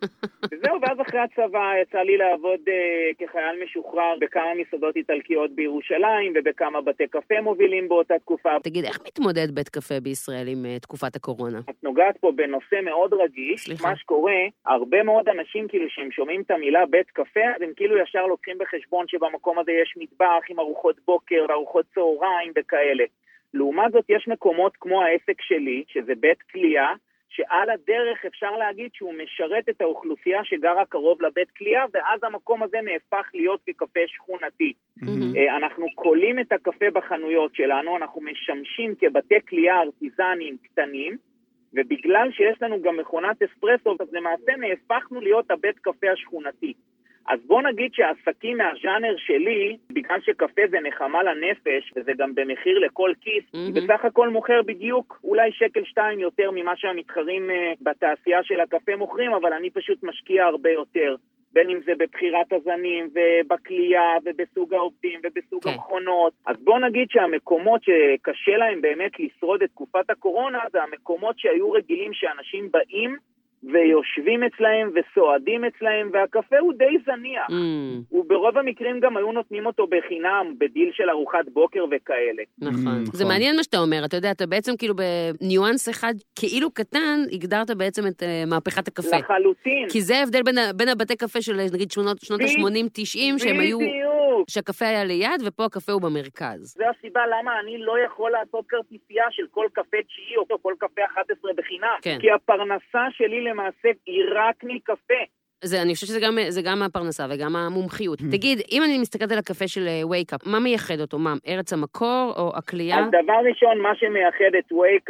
וזהו, ואז אחרי הצבא יצא לי לעבוד uh, כחייל משוחרר בכמה מסעדות איטלקיות בירושלים, ובכמה בתי קפה מובילים באותה תקופה. תגיד, איך מתמודד בית קפה בישראל עם uh, תקופת הקורונה? את נוגעת פה בנושא מאוד רגיש, סליחה. מה שקורה, הרבה מאוד אנשים כאילו שהם שומעים את המילה בית קפה, אז הם כאילו ישר לוקחים בחשבון שבמקום הזה יש מטבח עם ארוחות בוקר וארוחות צהריים וכאלה. לעומת זאת יש מקומות כמו העסק שלי, שזה בית קלייה, שעל הדרך אפשר להגיד שהוא משרת את האוכלוסייה שגרה קרוב לבית קלייה, ואז המקום הזה נהפך להיות כקפה שכונתי. Mm-hmm. אנחנו קולים את הקפה בחנויות שלנו, אנחנו משמשים כבתי קלייה ארטיזניים קטנים, ובגלל שיש לנו גם מכונת אספרסו, אז למעשה נהפכנו להיות הבית קפה השכונתי. אז בוא נגיד שהעסקים מהז'אנר שלי, בגלל שקפה זה נחמה לנפש, וזה גם במחיר לכל כיס, mm-hmm. בסך הכל מוכר בדיוק אולי שקל שתיים יותר ממה שהמתחרים uh, בתעשייה של הקפה מוכרים, אבל אני פשוט משקיע הרבה יותר, בין אם זה בבחירת הזנים, ובקלייה, ובסוג העובדים, ובסוג okay. המכונות. אז בוא נגיד שהמקומות שקשה להם באמת לשרוד את תקופת הקורונה, זה המקומות שהיו רגילים שאנשים באים, ויושבים אצלהם וסועדים אצלהם, והקפה הוא די זניח. Mm. וברוב המקרים גם היו נותנים אותו בחינם, בדיל של ארוחת בוקר וכאלה. נכון. Mm, זה מעניין מה שאתה אומר, אתה יודע, אתה בעצם כאילו בניואנס אחד, כאילו קטן, הגדרת בעצם את uh, מהפכת הקפה. לחלוטין. כי זה ההבדל בין, בין הבתי קפה של נגיד שנות, שנות ה-שמונים תשעים, שהם היו... שהקפה היה ליד, ופה הקפה הוא במרכז. זה הסיבה למה אני לא יכול לעשות כרטיסייה של כל קפה תשיעי, או כל קפה אחת עשרה בחינם. כן. כי הפרנסה שלי למעשה היא רק מקפה. זה, אני חושבת שזה גם, זה גם הפרנסה וגם המומחיות. תגיד, אם אני מסתכלת על הקפה של Wake Up, מה מייחד אותו? מה, ארץ המקור או הקלייה? אז דבר ראשון, מה שמייחד את Wake Up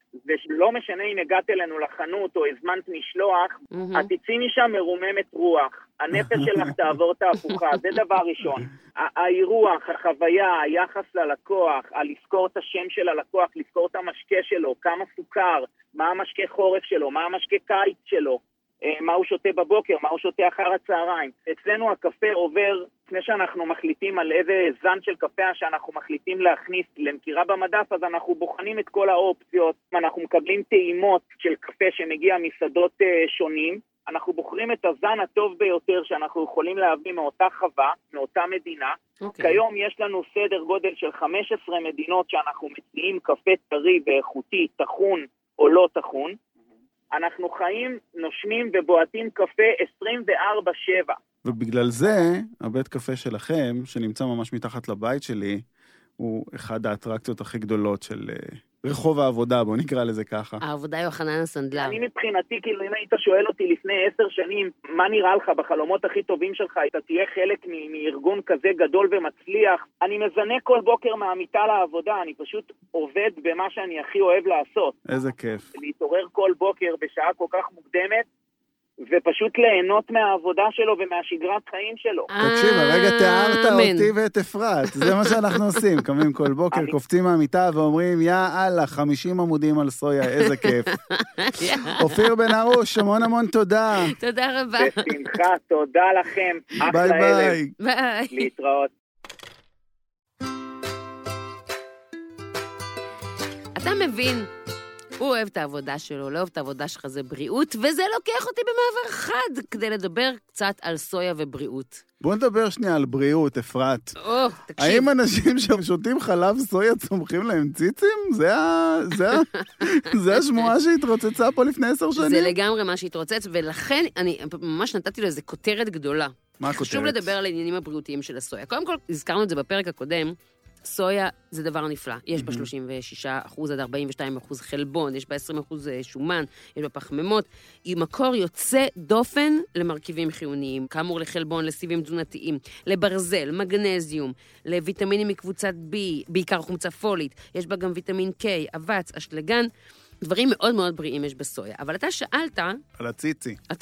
זה שלא משנה אם הגעת אלינו לחנות או הזמנת משלוח, את תצאי משם מרוממת רוח. הנפש שלך תעבור תהפוכה, זה דבר ראשון. האירוח, החוויה, היחס ללקוח, לזכור את השם של הלקוח, לזכור את המשקה שלו, כמה סוכר, מה המשקה חורף שלו, מה המשקה קיץ שלו, מה הוא שותה בבוקר, מה הוא שותה אחר הצהריים. אצלנו הקפה עובר, לפני שאנחנו מחליטים על איזה זן של קפה שאנחנו מחליטים להכניס למכירה במדף, אז אנחנו בוחנים את כל האופציות, אנחנו מקבלים טעימות של קפה שמגיע מסעדות שונים, אנחנו בוחרים את הזן הטוב ביותר שאנחנו יכולים להביא מאותה חווה, מאותה מדינה. Okay. כיום יש לנו סדר גודל של חמש עשרה מדינות שאנחנו מציעים קפה טרי ואיכותי, תחון או לא תחון. אנחנו חיים, נושמים ובועטים קפה עשרים וארבע שבע. ובגלל זה, הבית קפה שלכם, שנמצא ממש מתחת לבית שלי, הוא אחד האטרקציות הכי גדולות של רחוב העבודה, בוא נקרא לזה ככה. העבודה היא חנן הסנדלר. אני מבחינתי, כאילו אם היית שואל אותי לפני עשר שנים, מה נראה לך בחלומות הכי טובים שלך, אתה תהיה חלק מארגון כזה גדול ומצליח, אני מזנה כל בוקר מהמיטה לעבודה, אני פשוט עובד במה שאני הכי אוהב לעשות. איזה כיף. להתעורר כל בוקר בשעה כל כך מוקדמת, ופשוט ליהנות מהעבודה שלו ומהשגרת חיים שלו. תקשיב, הרגע תיארת אותי ואת אפרת, זה מה שאנחנו עושים, קמים כל בוקר, קופצים מהמיטה ואומרים, יא אללה, חמישים עמודים על סויה, איזה כיף. אופיר בן ארוש, המון המון תודה. תודה רבה. בשמחה, תודה לכם. ביי ביי. ביי. להתראות. אתה מבין, הוא אוהב את העבודה שלו, לא אוהב את העבודה שלך, זה בריאות, וזה לוקח אותי במעבר חד, כדי לדבר קצת על סויה ובריאות. בוא נדבר שנייה על בריאות, אפרת. או, תקשיב. האם אנשים ששותים חלב סויה צומחים להם ציצים? זה, ה... זה, ה... זה השמועה שהתרוצצה פה לפני עשר שנים? זה לגמרי מה שהתרוצץ, ולכן אני ממש נתתי לו איזו כותרת גדולה. מה הכותרת? חשוב לדבר על העניינים הבריאותיים של הסויה. קודם כל, הזכרנו את זה בפרק הקודם, סויה זה דבר נפלא. יש בה שלושים ושישה אחוז עד ארבעים ושתיים אחוז חלבון, יש בה עשרים אחוז שומן, יש בה פחמימות. היא מקור יוצא דופן למרכיבים חיוניים, כאמור לחלבון, לסיבים תזונתיים, לברזל, מגנזיום, לויטמינים מקבוצת B, בעיקר חומצה פולית. יש בה גם ויטמין K, אבץ, אשלגן. דברים מאוד מאוד בריאים יש בסויה. אבל אתה שאלת... על הציצי. אתה...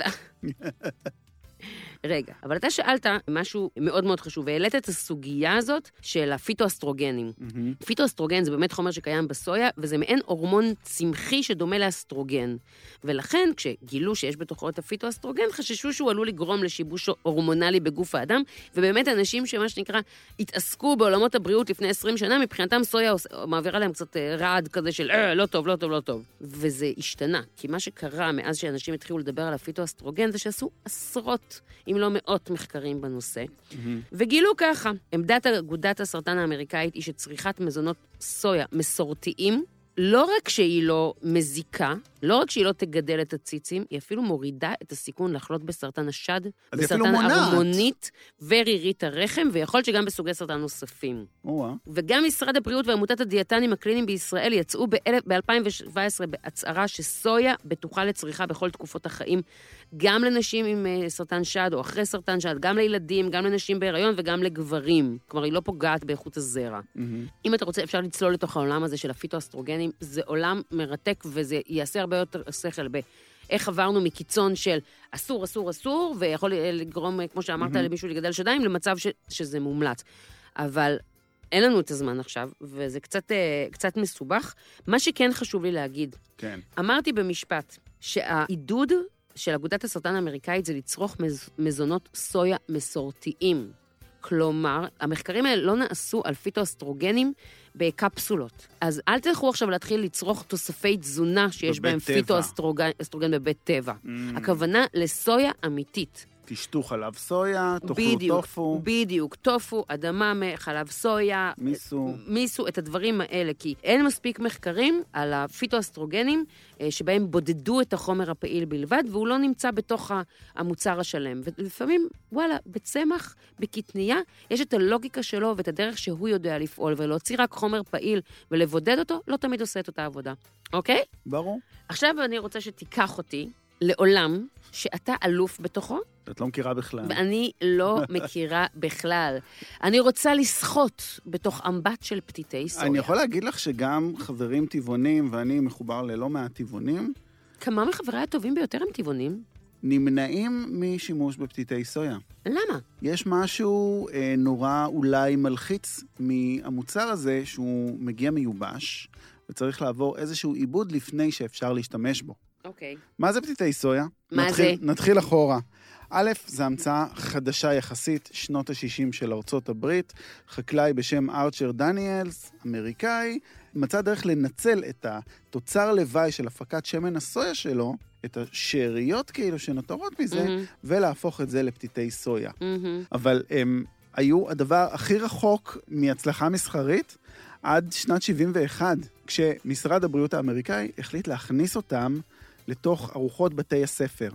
רגע, אבל אתה שאלת משהו מאוד מאוד חשוב, והעלית את הסוגיה הזאת של הפיטואסטרוגנים. Mm-hmm. פיטואסטרוגן זה באמת חומר שקיים בסויה, וזה מעין הורמון צמחי שדומה לאסטרוגן. ולכן, כשגילו שיש בתוכו את הפיטואסטרוגן, חששו שהוא עלול לגרום לשיבוש הורמונלי בגוף האדם, ובאמת אנשים שמה שנקרא התעסקו בעולמות הבריאות לפני עשרים שנה, מבחינתם סויה מעבירה להם קצת רעד כזה של אה, לא טוב, לא טוב, לא טוב. וזה השתנה, כי מה שקרה מאז שאנשים התחילו לדבר על הפיטואסטרוגן, זה שעשו עשרות אם לא מאות מחקרים בנושא, mm-hmm. וגילו ככה, עמדת אגודת הסרטן האמריקאית היא שצריכת מזונות סויה מסורתיים, לא רק שהיא לא מזיקה, לא רק שהיא לא תגדל את הציצים, היא אפילו מורידה את הסיכון לחלות בסרטן השד, בסרטן ההרמונית ורירית הרחם, ויכול שגם בסוגי סרטן נוספים. וואו. וגם משרד הבריאות ועמותת הדיאטנים הקליניים בישראל יצאו ב-אלפיים שבע עשרה בהצהרה שסויה בטוחה לצריכה בכל תקופות החיים, גם לנשים עם סרטן שד או אחרי סרטן שד, גם לילדים, גם לנשים בהיריון וגם לגברים. כלומר, היא לא פוגעת באיכות הזרע. Mm-hmm. אם אתה רוצה, אפשר לצלול לתוך העולם הזה של הפיטואסטרוגנים, זה עולם מרתק וזה יעשה הרבה יותר שכל באיך עברנו מקיצון של אסור, אסור, אסור, ויכול לגרום, כמו שאמרת, mm-hmm. למישהו לגדל שדיים, למצב ש, שזה מומלץ. אבל אין לנו את הזמן עכשיו, וזה קצת, קצת מסובך. מה שכן חשוב לי להגיד, כן. אמרתי במשפט שהעידוד של אגודת הסרטן האמריקאית זה לצרוך מז, מזונות סויה מסורתיים. כלומר, המחקרים האלה לא נעשו על פיטואסטרוגנים בקפסולות. אז אל תלכו עכשיו להתחיל לצרוך תוספי תזונה שיש בהם פיטואסטרוגן בבית טבע. Mm. הכוונה לסויה אמיתית. תשתו חלב סויה, תאכלו טופו. בדיוק, טופו, אדמה, חלב סויה. מיסו. מיסו, את הדברים האלה, כי אין מספיק מחקרים על הפיטואסטרוגנים, שבהם בודדו את החומר הפעיל בלבד, והוא לא נמצא בתוך המוצר השלם. ולפעמים, וואלה, בצמח, בקטניה, יש את הלוגיקה שלו ואת הדרך שהוא יודע לפעול, ולהוציא רק חומר פעיל ולבודד אותו, לא תמיד עושה את אותה עבודה. אוקיי? ברור. עכשיו אני רוצה שתיקח אותי, לעולם שאתה אלוף בתוכו, את לא מכירה בכלל. ואני לא מכירה בכלל. אני רוצה לשחות בתוך אמבט של פתיתי סויה. אני יכול להגיד לך שגם חברים טבעונים, ואני מחובר ללא מעט טבעונים, כמה מחברי הטובים ביותר הם טבעונים? נמנעים משימוש בפתיתי סויה. למה? יש משהו אה, נורא אולי מלחיץ מהמוצר הזה, שהוא מגיע מיובש, וצריך לעבור איזשהו עיבוד לפני שאפשר להשתמש בו. אוקיי. מה זה פתיתי סויה? מה נתחיל, זה? נתחיל אחורה. א', זו המצאה חדשה יחסית, שנות ה-שישים של ארצות הברית, חקלאי בשם ארצ'ר דניאלס, אמריקאי, מצא דרך לנצל את התוצר לוואי של הפקת שמן הסויה שלו, את השאריות כאילו שנותרות מזה, mm-hmm. ולהפוך את זה לפתיתי סויה. Mm-hmm. אבל הם היו הדבר הכי רחוק מהצלחה מסחרית, עד שנת שבעים ואחת, כשמשרד הבריאות האמריקאי החליט להכניס אותם לתוך ארוחות בתי הספר.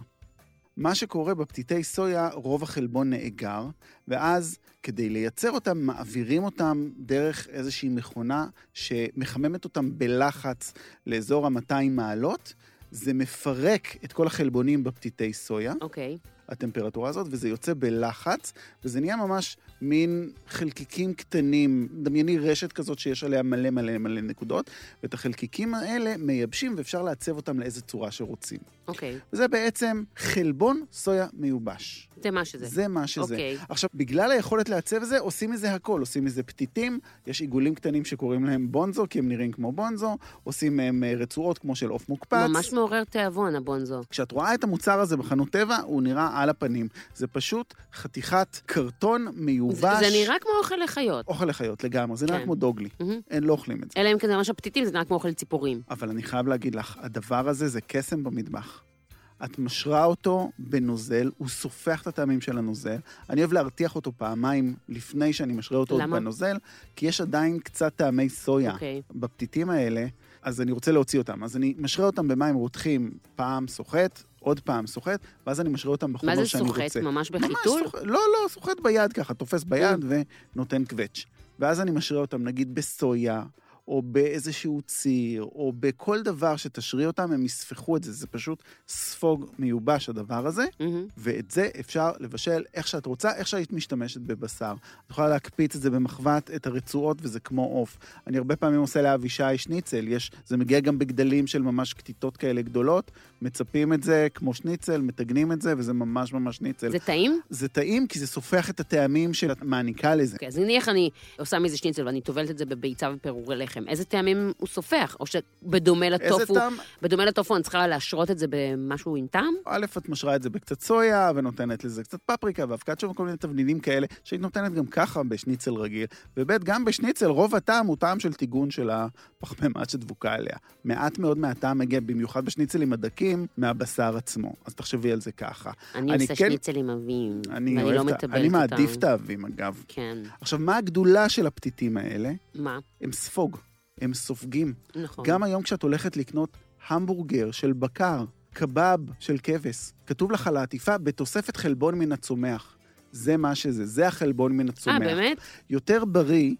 מה שקורה בפתיתי סויה, רוב החלבון נאגר, ואז כדי לייצר אותם, מעבירים אותם דרך איזושהי מכונה שמחממת אותם בלחץ לאזור ה-מאתיים מעלות, זה מפרק את כל החלבונים בפתיתי סויה. אוקיי. הטמפרטורה הזאת, וזה יוצא בלחץ, וזה נהיה ממש מין חלקיקים קטנים, דמייני רשת כזאת שיש עליה מלא מלא מלא נקודות, ואת החלקיקים האלה מייבשים, ואפשר לעצב אותם לאיזה צורה שרוצים. אוקיי. וזה בעצם חלבון סויה מיובש. זה מה שזה. זה מה שזה. אוקיי. עכשיו, בגלל היכולת לעצב זה, עושים מזה הכל. עושים מזה פתיתים, יש עיגולים קטנים שקוראים להם בונזו, כי הם נראים כמו בונזו, עושים מהם רצועות כמו של אוף מוקפץ. ממש מעורר תיאבון, הבונזו. כשאת רואה את המוצר הזה בחנות טבע, הוא נראה על הפנים. זה פשוט חתיכת קרטון מיובש. זה, זה נראה כמו אוכל לחיות. אוכל לחיות, לגמרי. זה נראה כן. כמו דוגלי. Mm-hmm. אין, לא אוכלים את זה. אלא אם כן זה ממש הפתיתים, זה נראה כמו אוכל ציפורים. אבל אני חייב להגיד לך, הדבר הזה זה קסם במטבח. את משרה אותו בנוזל, הוא סופח את הטעמים של הנוזל. אני אוהב להרתיח אותו פעמיים לפני שאני משרה אותו למה? בנוזל, כי יש עדיין קצת טעמי סויה Okay. בפתיתים האלה, אז אני רוצה להוציא אותם. אז אני משרה אותם במים רותחים, פעם סוחט, עוד פעם סוחט, ואז אני משרה אותם בחומר שאני רוצה. מה זה סוחט? ממש בחיתול? ממש סוחט, לא, לא, סוחט ביד ככה, תופס ביד ונותן קווץ'. ואז אני משרה אותם, נגיד, בסויה, או באיזשהו ציר, או בכל דבר שתשרי אותם, הם יספחו את זה. זה פשוט ספוג מיובש, הדבר הזה, mm-hmm. ואת זה אפשר לבשל איך שאת רוצה, איך שאת משתמשת בבשר. את יכולה להקפיץ את זה במחבת, את הרצועות, וזה כמו עוף. אני הרבה פעמים עושה לאבישי שניצל, יש, זה מגיע גם בגדלים של ממש כתיתות כאלה גדולות, מצפים את זה כמו שניצל, מתגנים את זה, וזה ממש ממש שניצל. זה טעים? זה טעים, כי זה סופח את הטעמים של מעניקה לזה. Okay, אז נניח אני עושה מזה שניצל, ואני טובלת את זה בביצה ופירורי לחם. איזה טעמים הוא סופח? או שבדומה לטופו, טעם? בדומה לטופו, אני צריכה להשרות את זה במשהו עם טעם? א', את משרה את זה בקצת סויה, ונותנת לזה קצת פפריקה, ואבקת שם כל מיני תבנינים כאלה, שהיא נותנת גם ככה בשניצל רגיל. וב', גם בשניצל, רוב הטעם הוא טעם של טיגון של הפחמימה שדבוקה עליה. מעט מאוד מהטעם מגיע, במיוחד בשניצלים הדקים, מהבשר עצמו. אז תחשבי על זה ככה. אני עושה כן... שניצלים עבים, ואני לא מטבלת אותם. אני מעדיף את האבים, אגב. כן. עכשיו, מה הגדולה של הפתיתים האלה? מה? הם ספוג. הם סופגים. נכון. גם היום כשאת הולכת לקנות המבורגר של בקר, קבב של כבש, כתוב לך על העטיפה בתוספת חלבון מן הצומח. זה מה שזה, זה החלבון מן הצומח. אה, באמת? יותר בריא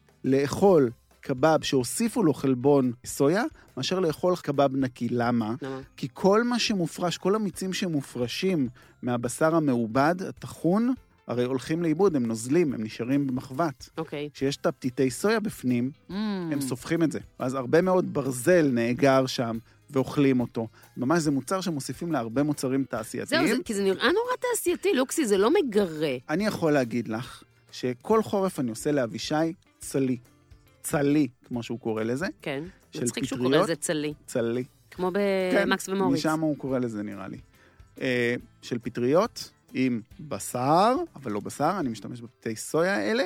לאכול קבב שהוסיפו לו חלבון סויה, מאשר לאכול קבב נקי. למה? למה? כי כל מה שמופרש, כל המיצים שמופרשים מהבשר המעובד, התחון, הרי הולכים לאיבוד, הם נוזלים, הם נשארים במחבת. אוקיי. כשיש את הפתיתי סויה בפנים, Mm. הם סופחים את זה. אז הרבה מאוד ברזל נאגר שם, ואוכלים אותו. ממש זה מוצר שמוסיפים להרבה מוצרים תעשייתיים. זהו, זה, כי זה נראה נורא תעשייתי, לוקסי, זה לא מגרה. אני יכול להגיד לך, שכל חורף אני עושה לאבישי צלי. צלי, כמו שהוא קורא לזה. כן. של מצחיק שהוא פטריות. קורא לזה צלי. צלי. כמו כן, במקס ומוריץ. משם הוא קורא לזה, נראה לי. אה, של פטריות עם בשר, אבל לא בשר, אני משתמש בפתיתי סויה האלה,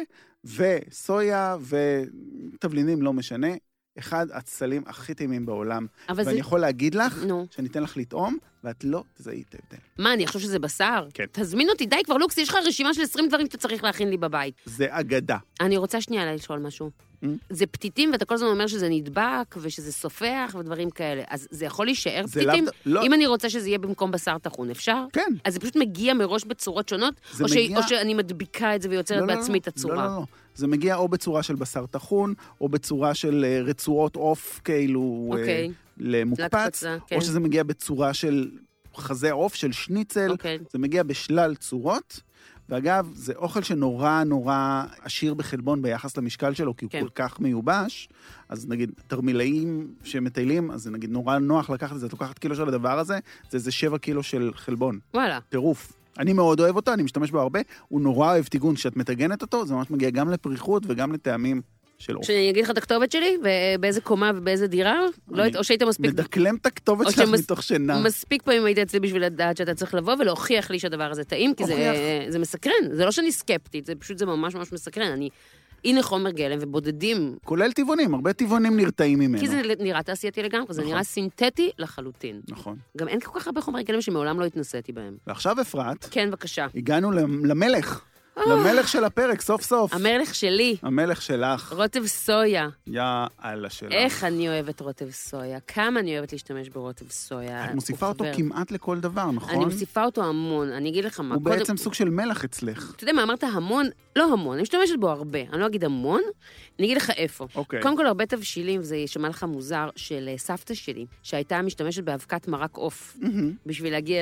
וסויה ותבלינים, לא משנה, אחד הצלים הכי טעימים בעולם. ואני זה... יכול להגיד לך, נו. שאני אתן לך לטעום, ואת לא תזהי את ההבדל. מה, אני חושב שזה בשר? כן. תזמין אותי, די כבר, לוקס, יש לך רשימה של עשרים דברים שאתה צריך להכין לי בבית. זה אגדה. אני רוצה שנייה לשאול משהו. Mm? זה פתיתים, ואתה כל הזמן אומר שזה נדבק, ושזה סופח, ודברים כאלה. אז זה יכול להישאר פתיתים? לא... אם אני רוצה שזה יהיה במקום בשר טחון, אפשר? כן. אז זה פשוט מגיע מראש בצורות שונות? או, מגיע... ש... או שאני מדביקה את זה ויוצרת לא, בעצמי לא, את הצורה? לא, לא, לא. זה מגיע או בצורה של בשר טחון, או בצורה של רצועות עוף, כאילו, אוקיי. למוקפץ, לקפצה, כן. או שזה מגיע בצורה של חזה עוף של שניצל, אוקיי. זה מגיע בשלל צורות, ואגב, זה אוכל שנורא נורא עשיר בחלבון ביחס למשקל שלו, כי הוא כן. כל כך מיובש, אז נגיד, תרמילאים שמטיילים, אז זה נגיד נורא נוח לקחת את זה, את לוקחת קילו של הדבר הזה, זה איזה שבע קילו של חלבון. וואלה. טירוף. אני מאוד אוהב אותו, אני משתמש בו הרבה, הוא נורא אוהב טיגון, כשאת מטגנת אותו, זה ממש מגיע גם לפריחות וגם לטעמים של אוף. שאני אגיד לך את הכתובת שלי, ובאיזה קומה ובאיזה דירה, לא, או שהיית מספיק... מדקלם את הכתובת שלך שמס... מתוך שינה. מספיק פעמים היית אצלי בשביל לדעת שאתה צריך לבוא ולהוכיח לי שהדבר הזה טעים, כי זה, זה מסקרן, זה לא שאני סקפטית, זה פשוט זה ממש ממש מסקרן, אני... הנה חומר גלם ובודדים. כולל טבעונים, הרבה טבעונים נרתעים ממנו. כי זה נראה תעשייתי לגמרי, נכון. זה נראה סינתטי לחלוטין. נכון. גם אין כל כך הרבה חומר גלם שמעולם לא התנסיתי בהם. ועכשיו אפרת, כן, בבקשה. הגענו למלך. למלך של הפרק, סוף סוף. המלך שלי. המלך שלך. רוטב סויה. יא אללה שלך. איך אני אוהבת רוטב סויה. כמה אני אוהבת להשתמש ברוטב סויה. את מוסיפה אותו כמעט לכל דבר, נכון? אני מוסיפה אותו המון. אני אגיד לך מה. הוא בעצם סוג של מלך אצלך. אתה יודע מה, אמרת המון? לא המון. אני משתמשת בו הרבה. אני לא אגיד המון. אני אגיד לך איפה. אוקיי. קודם כל, הרבה תבשילים, זה ישמע לך מוזר, של סבתא שלי, שהייתה משתמשת באבקת מרק עוף, בשביל להגיע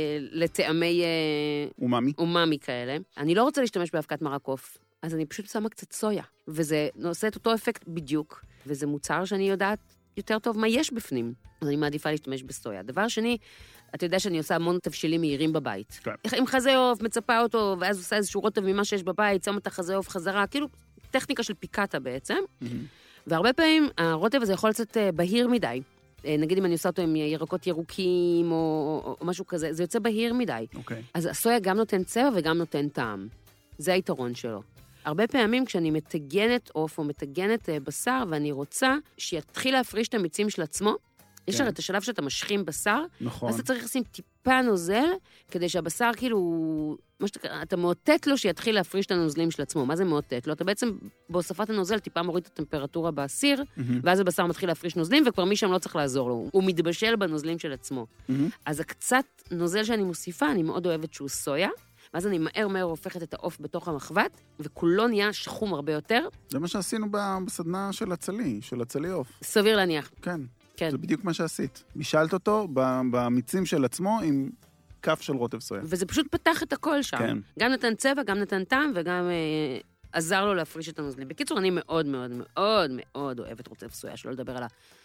לטעמי אומאמי. אומאמי כאלה. אני לא רוצה להשתמש באבקת מרק עוף, אז אני פשוט שמה קצת סויה, וזה עושה את אותו אפקט בדיוק, וזה מוצר שאני יודעת יותר טוב מה יש בפנים, אז אני מעדיפה להשתמש בסויה. דבר שני, אתה יודע שאני עושה המון תבשילים מהירים בבית. כן. עם חזה עוף, מצפה אותו, ואז עושה איזשהו רוטב ממה שיש בבית, שמה את החזה עוף חזרה, כאילו טכניקה של פיקטה בעצם, והרבה פעמים הרוטב הזה יכול לצאת בהיר מדי. נגיד אם אני עושה אותו עם ירקות ירוקים או, או, או משהו כזה, זה יוצא בהיר מדי. אוקיי. אז הסויה גם נותן צבע וגם נותן טעם. זה היתרון שלו. הרבה פעמים כשאני מטגנת עוף או מטגנת בשר ואני רוצה שיתחיל להפריש את המיצים של עצמו, כן. יש הרי את השלב שאתה משכים בשר, נכון. אז אתה צריך לשים טיפה נוזל, כדי שהבשר כאילו, מה שאתה, אתה מאותת לו שיתחיל להפריש את הנוזלים של עצמו. מה זה מאותת לו? אתה בעצם בהוספת הנוזל טיפה מוריד את הטמפרטורה בסיר, mm-hmm. ואז הבשר מתחיל להפריש נוזלים, וכבר משם לא צריך לעזור לו. הוא מתבשל בנוזלים של עצמו. Mm-hmm. אז הקצת נוזל שאני מוסיפה, אני מאוד אוהבת שהוא סויה, ואז אני מהר מהר הופכת את העוף בתוך המחבת, וכולו נהיה שחום הרבה יותר. זה מה שעשינו בסדנה של הצלי, של הצלי עוף. סביר להניח. כן. כן. זה בדיוק מה שעשית. בישלת אותו במיצים של עצמו עם כף של רוטב סויה. וזה פשוט פתח את הכל שם. כן. גם נתן צבע, גם נתן טעם, וגם אה, עזר לו להפריש את הנוזלים. בקיצור, אני מאוד מאוד מאוד מאוד אוהבת רוטב סויה, שלא לדבר על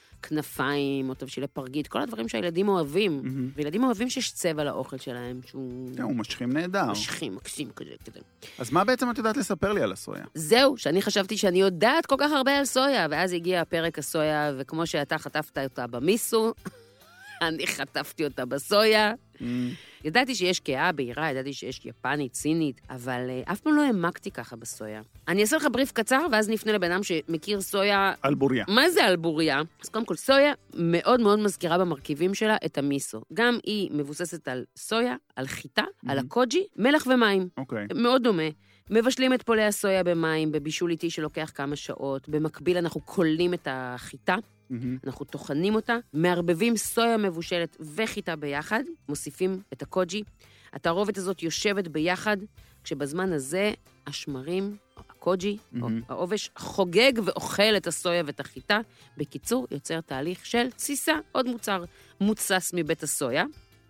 הכנפיים, או תבשילי פרגית, כל הדברים שהילדים אוהבים. Mm-hmm. וילדים אוהבים שיש צבע לאוכל שלהם, שהוא... כן, הוא משכים נהדר. משכים, מקסים כזה, כזה. אז מה בעצם את יודעת לספר לי על הסויה? זהו, שאני חשבתי שאני יודעת כל כך הרבה על סויה, ואז הגיע פרק הסויה, וכמו שאתה חטפת אותה במיסו, אני חטפתי אותה בסויה. Mm. ידעתי שיש קאה בהירה, ידעתי שיש יפנית, סינית, אבל uh, אף פעם לא העמקתי ככה בסויה. אני אעשה לך בריף קצר, ואז נפנה לבן אדם שמכיר סויה... אלבוריה. מה זה אלבוריה? אז קודם כל, סויה מאוד מאוד מזכירה במרכיבים שלה את המיסו. גם היא מבוססת על סויה, על חיטה, mm-hmm. על הקוג'י, מלח ומים. אוקיי. Okay. מאוד דומה. מבשלים את פולי הסויה במים, בבישול איטי שלוקח כמה שעות. במקביל אנחנו קולים את החיטה. אנחנו טוחנים אותה, מערבבים סויה מבושלת וחיטה ביחד, מוסיפים את הקוג'י. התערובת הזאת יושבת ביחד, כשבזמן הזה השמרים, או הקוג'י, או העובש, חוגג ואוכל את הסויה ואת החיטה. בקיצור, יוצר תהליך של תסיסה, עוד מוצר מוצס מבית הסויה.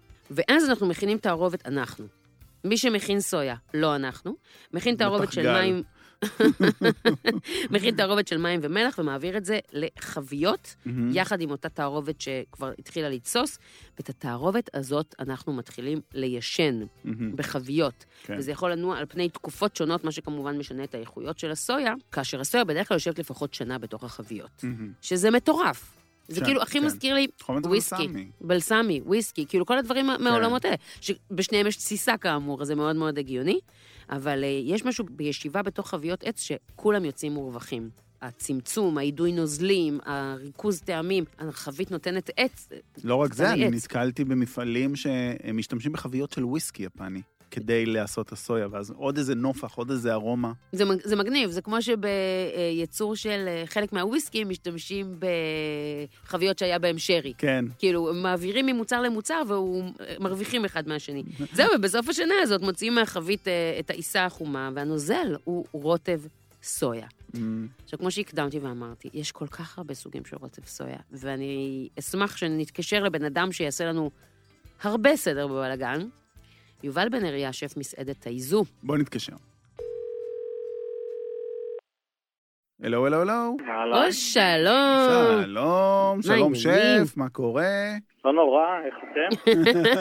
ואז אנחנו מכינים תערובת אנחנו. מי שמכין סויה, לא אנחנו, מכין תערובת של מים... מכין תערובת של מים ומלח ומעביר את זה לחביות, יחד עם אותה תערובת שכבר התחילה לתסוס, ואת התערובת הזאת אנחנו מתחילים ליישן בחביות, וזה יכול לנוע על פני תקופות שונות, מה שכמובן משנה את האיכויות של הסויה, כאשר הסויה בדרך כלל יושבת לפחות שנה בתוך החביות, שזה מטורף. זה כאילו הכי מזכיר לי וויסקי, בלסמי, וויסקי, כאילו כל הדברים מהעולמות האלה, שבשניהם יש תסיסה כאמור, אז זה מאוד מאוד הגיוני, אבל יש משהו בישיבה בתוך חביות עץ שכולם יוצאים מורווחים. הצמצום, העידוי נוזלים, הריכוז טעמים, החבית נותנת עץ. לא רק זה, אני נתקלתי במפעלים שמשתמשים בחביות של וויסקי יפני. כדי לעשות הסויה, ואז עוד איזה נופח, עוד איזה ארומה. זה, זה מגניב, זה כמו שביצור של חלק מהוויסקי משתמשים בחביות שהיה בהם שרי. כן. כאילו, הם מעבירים ממוצר למוצר, ומרוויחים אחד מהשני. זהו, ובסוף השנה הזאת מוציאים מהחבית את העיסה החומה, והנוזל הוא רוטב סויה. Mm. עכשיו, כמו שהקדמתי ואמרתי, יש כל כך הרבה סוגים של רוטב סויה, ואני אשמח שנתקשר לבן אדם שיעשה לנו הרבה סדר בבלגן. יובל בן אריה, שף מסעדת תאיזו. בוא נתקשר. אלו, אלו, אלו. או, שלום. שלום, שלום שף, מה קורה? לא נורא, איך אתם?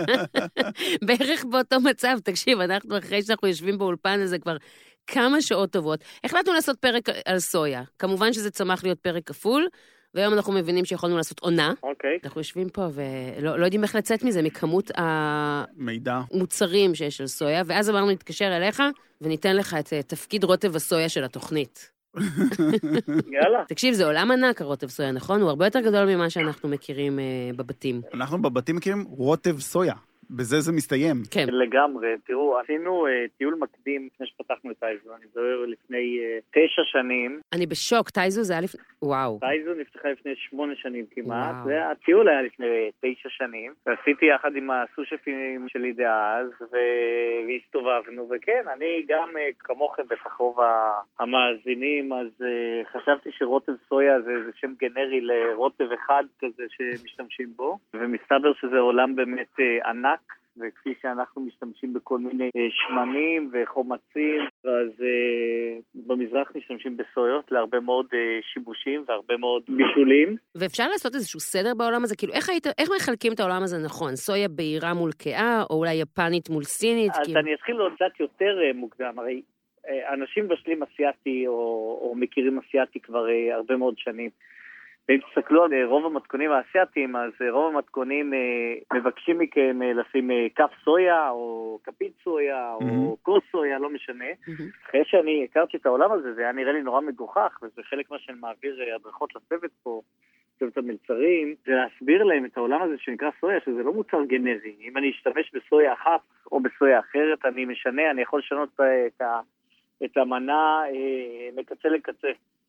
בערך באותו מצב, תקשיב, אנחנו אחרי שאנחנו יושבים באולפן הזה כבר כמה שעות טובות. החלטנו לעשות פרק על סויה. כמובן שזה צמח להיות פרק כפול, והיום אנחנו מבינים שיכולנו לעשות עונה. אוקיי. אנחנו יושבים פה ולא לא יודעים איך לצאת מזה, מכמות מידע. המוצרים שיש על סויה, ואז אמרנו נתקשר אליך וניתן לך את תפקיד רוטב הסויה של התוכנית. יאללה. תקשיב, זה עולם ענק הרוטב סויה, נכון? הוא הרבה יותר גדול ממה שאנחנו מכירים uh, בבתים. אנחנו בבתים מכירים רוטב סויה. בזה זה מסתיים. כן. לגמרי. תראו, עשינו uh, טיול מקדים לפני שפתחנו את טייזו. אני זוכר לפני uh, תשע שנים. אני בשוק, טייזו זה היה לפני... וואו. טייזו נפתחה לפני שמונה שנים כמעט. וואו. והטיול היה לפני תשע שנים. ועשיתי יחד עם הסושפים שלי דאז, ו... והסתובבנו. וכן, אני גם uh, כמוכם בטח רוב המאזינים, אז uh, חשבתי שרוטב סויה זה, זה שם גנרי לרוטב אחד כזה שמשתמשים בו. ומסתבר שזה עולם באמת uh, ענק. וכפי שאנחנו משתמשים בכל מיני שמנים וחומצים, אז uh, במזרח משתמשים בסויות להרבה מאוד uh, שיבושים והרבה מאוד בישולים. ואפשר לעשות איזשהו סדר בעולם הזה? כאילו, איך, היית, איך מחלקים את העולם הזה נכון? סויה בהירה מול קאה, או אולי יפנית מול סינית? אז כאילו... אני אתחיל עוד קצת יותר uh, מוקדם. הרי uh, אנשים בשלים אסיאטי או, או מכירים אסיאטי כבר uh, הרבה מאוד שנים. ואם תסתכלו על רוב המתכונים האסייתיים, אז רוב המתכונים מבקשים מכם לשים כף סויה, או כפית סויה, או כוס סויה, לא משנה. אחרי שאני הכרתי את העולם הזה, זה היה נראה לי נורא מגוחך, וזה חלק מה שאני מעביר הדרכות לצוות פה, צוות המלצרים, זה להסביר להם את העולם הזה שנקרא סויה, שזה לא מוצר גנרי. אם אני אשתמש בסויה אחת או בסויה אחרת, אני משנה, אני יכול לשנות את, ה, את המנה מקצה לקצה.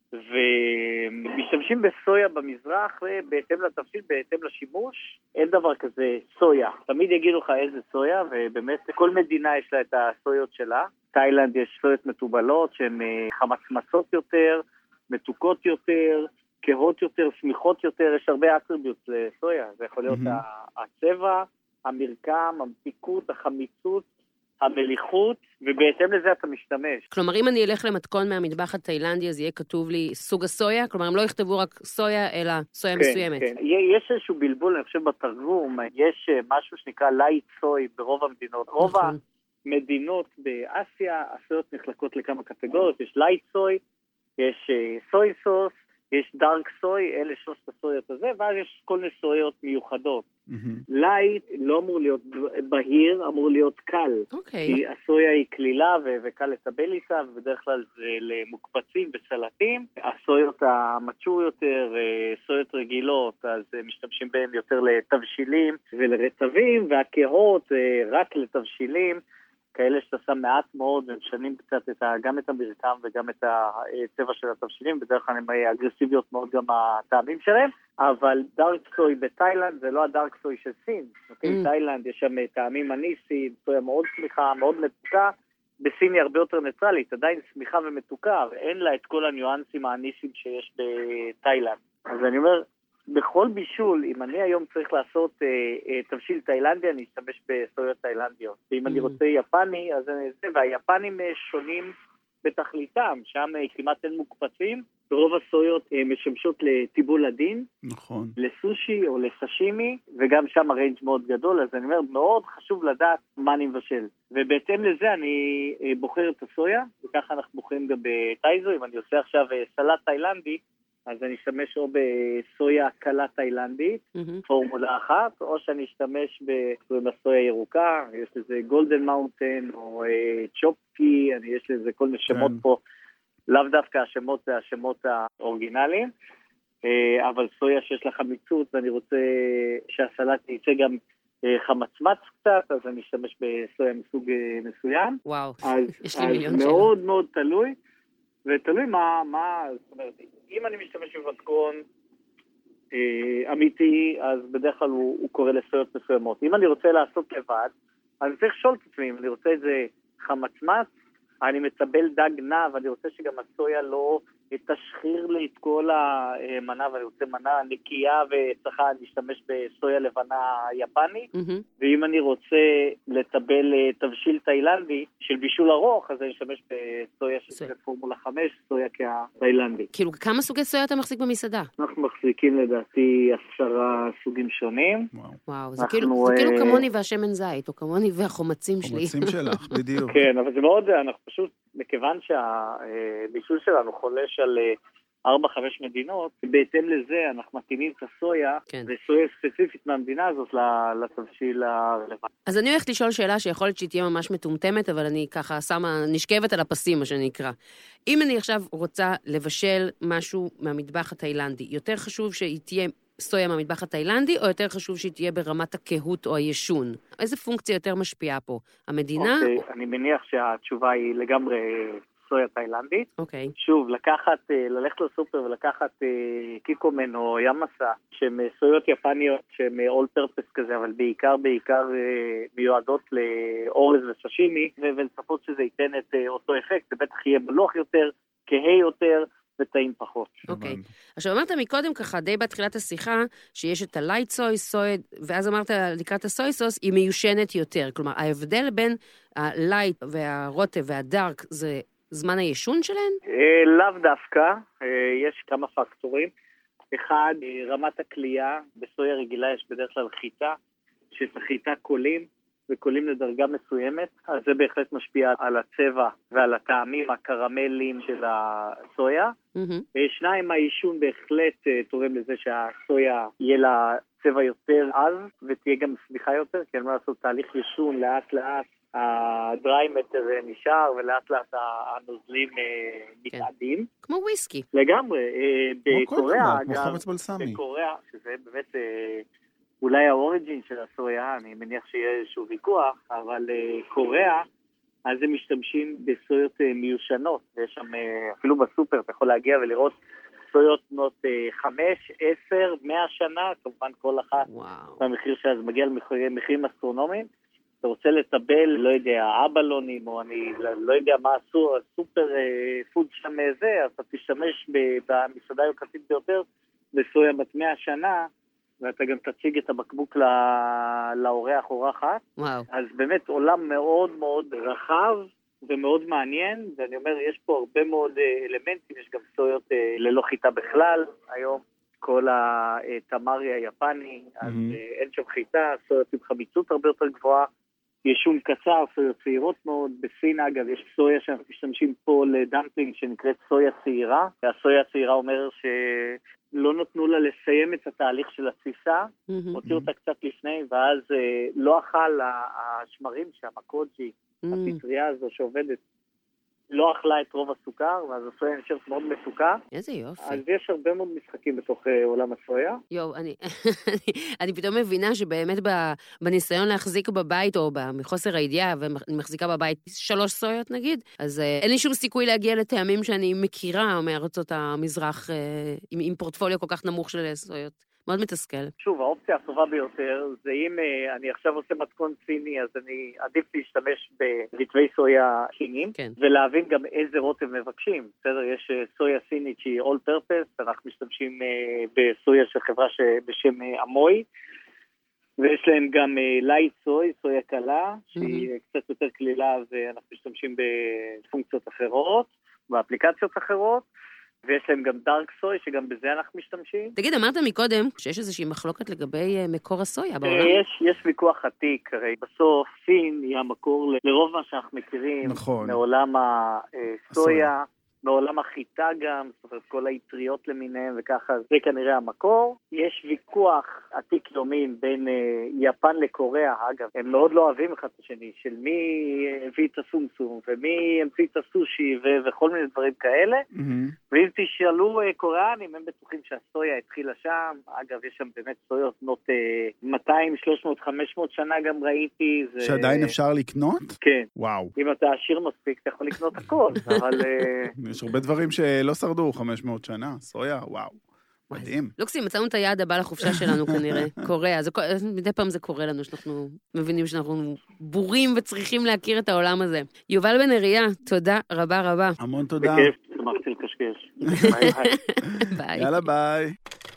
ומשתמשים בסויה במזרח, בהתאם לתפשיל, בהתאם לשימוש, אין דבר כזה סויה. תמיד יגידו לך איזה סויה, ובאמת כל מדינה יש לה את הסויות שלה. תאילנד יש סויות מטובלות, שהן חמצמצות יותר, מתוקות יותר, כהות יותר, סמיכות יותר, יש הרבה אטריביוט לסויה. זה יכול להיות mm-hmm. הצבע, המרקם, המתיקות, החמיצות, המליחות, ובהתאם לזה אתה משתמש. כלומר, אם אני אלך למתכון מהמטבח התאילנדי, אז יהיה כתוב לי סוג הסויה? כלומר, הם לא יכתבו רק סויה, אלא סויה כן, מסוימת. כן. יש איזשהו בלבול, אני חושב בתרגום, יש משהו שנקרא לייט סוי ברוב המדינות. רוב נכון. המדינות באסיה, הסויות נחלקות לכמה קטגוריות, יש לייט סוי, יש סוי סוס, יש דארק סוי, אלה שלושת הסויות הזה, ואז יש כל מיני סויות מיוחדות. לייט לא אמור להיות בהיר, אמור להיות קל. אוקיי. כי הסויה היא כלילה ו- וקל לטבל איתה, ובדרך כלל זה למוקפצים וסלטים. הסויות המצ'ור יותר, סויות רגילות, אז משתמשים בהם יותר לתבשילים ולרטבים, והכהות רק לתבשילים. כאלה שאתה שם מעט מאוד, ומשנים קצת את ה, גם את המרקם וגם את הצבע של התבשילים, בדרך כלל הם אגרסיביות מאוד גם הטעמים שלהם, אבל דארק סוי בתאילנד זה לא הדארק סוי של סין, אוקיי? Mm. תאילנד יש שם טעמים אניסיים, סויה מאוד סמיכה, מאוד מתוקה, בסין היא הרבה יותר ניטרלית, עדיין סמיכה ומתוקה, ואין לה את כל הניואנסים האניסיים שיש בתאילנד. אז אני אומר, בכל בישול, אם אני היום צריך לעשות אה, אה, תבשיל תאילנדי, אני אשתמש בסויות תאילנדיות. ואם mm. אני רוצה יפני, אז אני זה, והיפנים אה, שונים בתכליתם, שם אה, כמעט אין מוקפצים, ורוב הסויות אה, משמשות לטיבול עדין, נכון. לסושי או לסשימי, וגם שם הריינג' מאוד גדול, אז אני אומר, מאוד חשוב לדעת מה אני מבשל. ובהתאם לזה אני אה, בוחר את הסויה, וככה אנחנו בוחרים גם בטייזו, אם אני עושה עכשיו אה, סלט תאילנדי, אז אני אשתמש או בסויה קלה תאילנדית, mm-hmm. פורמולה אחת, או שאני אשתמש בסויה ירוקה, יש לזה גולדן מאונטן, או אה, צ'ופקי, אני, יש לזה כל מיני שמות כן. פה, לאו דווקא השמות זה השמות האורגינליים, אה, אבל סויה שיש לה חמיצות, ואני רוצה שהסלט יצא גם אה, חמצמץ קצת, אז אני אשתמש בסויה מסוג אה, מסוים. וואו, אז, יש לי אז מיליון שאלה. מאוד מאוד תלוי, ותלוי מה, מה, זאת אומרת, אם אני משתמש במתכון אה, אמיתי, אז בדרך כלל הוא, הוא קורא לסויות מסוימות. אם אני רוצה לעשות לבד, אני צריך לשאול את עצמי, אם אני רוצה את זה חמצמץ, אני מצבל דג נע, ואני רוצה שגם הסויה לא תשחיר לי את כל המנה, ואני רוצה מנה נקייה וצריכה להשתמש בסויה לבנה יפני, mm-hmm. ואם אני רוצה לטבל תבשיל תאילנדי של בישול ארוך, אז אני אשתמש בסויה של פורמולה חמש, סויה כתאילנדי. כאילו, כמה סוגי סויה אתה מחזיק במסעדה? אנחנו מחזיקים לדעתי עשרה סוגים שונים. וואו, וואו זה, אנחנו, כאילו, זה כאילו כמוני והשמן זית, או כמוני והחומצים שלי. חומצים שלך, בדיוק. כן, אבל זה מאוד, אנחנו פשוט, מכיוון שהבישול שלנו חולש על ארבע חמש מדינות, בהתאם לזה אנחנו מתאימים את הסויה, כן. וסויה ספציפית מהמדינה הזאת לתבשיל הרלוונטי. אז אני הולכת לשאול שאלה שיכול להיות שהיא תהיה ממש מטומטמת, אבל אני ככה שמה, נשכבת על הפסים, מה שאני אקרא. אם אני עכשיו רוצה לבשל משהו מהמטבח התאילנדי, יותר חשוב שהיא תהיה סויה מהמטבח התאילנדי, או יותר חשוב שהיא תהיה ברמת הקהות או הישון? איזה פונקציה יותר משפיעה פה? המדינה? אוקיי, או... אני מניח שהתשובה היא לגמרי סויה תאילנדית. אוקיי. שוב, לקחת, ללכת לסופר ולקחת קיקומן או ימסה, שהן סויות יפניות, שהן אול פרפס כזה, אבל בעיקר, בעיקר מיועדות לאורז וסשימי, ולצפות שזה ייתן את אותו אפקט, זה בטח יהיה מלוח יותר, כהה יותר, וטעים פחות. אוקיי. עכשיו אמרת מקודם ככה, די בתחילת השיחה, שיש את הלייט סוי, סוי, ואז אמרת לקראת הסוי סוס, היא מיושנת יותר. כלומר, ההבדל בין הלייט והרוטב והדארק, זה זמן הישון שלהן? לאו דווקא, יש כמה פקטורים. אחד, רמת הקלייה, בסויה רגילה יש בדרך כלל חיטה, שאת החיטה קולים, וקולים לדרגה מסוימת, אז זה בהחלט משפיע על הצבע ועל הטעמים הקרמליים של הסויה. Mm-hmm. שניים, האישון בהחלט תורם לזה שהסויה יהיה לה צבע יותר עז, ותהיה גם סמיכה יותר, כי אין מה לעשות תהליך אישון לאט לאט, הדריימטר נשאר, ולאט לאט הנוזלים מתעדים. כמו וויסקי. לגמרי. בקוריאה, כמו חומץ בלסמי. בקוריאה, שזה באמת... אולי האוריג'ין של הסויה, אני מניח שיהיה איזשהו ויכוח, אבל uh, קוריאה, אז הם משתמשים בסויות uh, מיושנות, ויש שם, uh, אפילו בסופר, אתה יכול להגיע ולראות סויות בנות uh, חמש, עשר, מאה שנה, כמובן כל אחת, במחיר שאז מגיע למחירים אסטרונומיים, אתה רוצה לטבל, לא יודע, אבלונים, או אני לא יודע מה עשו, הסופר uh, פוד שם זה, אז אתה תשתמש במסעדה היוקרתית ביותר, בסויה בת מאה שנה, ואתה גם תציג את הבקבוק לאורח אורחת. וואו. אז באמת עולם מאוד מאוד רחב ומאוד מעניין, ואני אומר, יש פה הרבה מאוד אלמנטים, יש גם סויות ללא חיטה בכלל, היום כל התמרי היפני, אז mm-hmm. אין שם חיטה, סויות עם חמיצות הרבה יותר גבוהה, ישון קצר, סויות צעירות מאוד, בסין אגב יש סויה שאנחנו משתמשים פה לדמפלינג שנקראת סויה צעירה, והסויה הצעירה אומר ש... לא נתנו לה לסיים את התהליך של התסיסה, הוציאו אותה קצת לפני, ואז אה, לא אכל השמרים שם, הקוג'י, הפטריה הזו שעובדת, לא אכלה את רוב הסוכר, ואז הסויה נשארת מאוד מסוכר. איזה יופי. אז יש הרבה מאוד משחקים בתוך אה, עולם הסויה. יו, אני, אני פתאום מבינה שבאמת בניסיון להחזיק בבית, או מחוסר הידיעה, ואני מחזיקה בבית שלוש סויות נגיד, אז אה, אין לי שום סיכוי להגיע לטעמים שאני מכירה מארצות המזרח, אה, עם, עם פורטפוליו כל כך נמוך של סויות. מאוד מתסכל. שוב, האופציה הטובה ביותר זה אם uh, אני עכשיו עושה מתכון סיני, אז אני עדיף להשתמש ברטבי סויה סיניים, כן. ולהבין גם איזה רוטב מבקשים. בסדר, יש uh, סויה סינית שהיא all purpose, אנחנו משתמשים uh, בסויה של חברה בשם uh, אמוי, ויש להם גם לייט סוי, סויה קלה, שהיא mm-hmm. קצת יותר כלילה, ואנחנו משתמשים בפונקציות אחרות, באפליקציות אחרות, ויש להם גם דארק סוי, שגם בזה אנחנו משתמשים. תגיד, אמרת מקודם שיש איזושהי מחלוקת לגבי מקור הסויה בעולם? יש, יש ויכוח עתיק, הרי בסוף סין היא המקור לרוב מה שאנחנו מכירים, נכון. מעולם הסויה, מעולם החיטה גם, זאת אומרת כל היטריות למיניהם וככה, זה כנראה המקור. יש ויכוח עתיק יומין בין אה, יפן לקוריאה, אגב, הם מאוד לא אוהבים אחד את השני, של מי הביא את הסומסום, ומי המציא את הסושי, ו- וכל מיני דברים כאלה. Mm-hmm. ואם תשאלו אה, קוריאנים, הם בטוחים שהסויה התחילה שם, אגב, יש שם באמת סויות בנות אה, מאתיים, שלוש מאות, חמש מאות שנה גם ראיתי. זה... שעדיין אפשר לקנות? כן. וואו. אם אתה עשיר מספיק, אתה יכול לקנות הכל, אבל... אה... יש הרבה דברים שלא שרדו חמש מאות שנה, סויה, וואו, מדהים. לוקסי, מצאנו את היעד הבא לחופשה שלנו כנראה, קוריאה. מדי פעם זה קורה לנו, שאנחנו מבינים שאנחנו בורים וצריכים להכיר את העולם הזה. יובל בן אריה, תודה רבה רבה. המון תודה. בכיף, שמחתי לקשר. לקשקש. ביי ביי. יאללה ביי.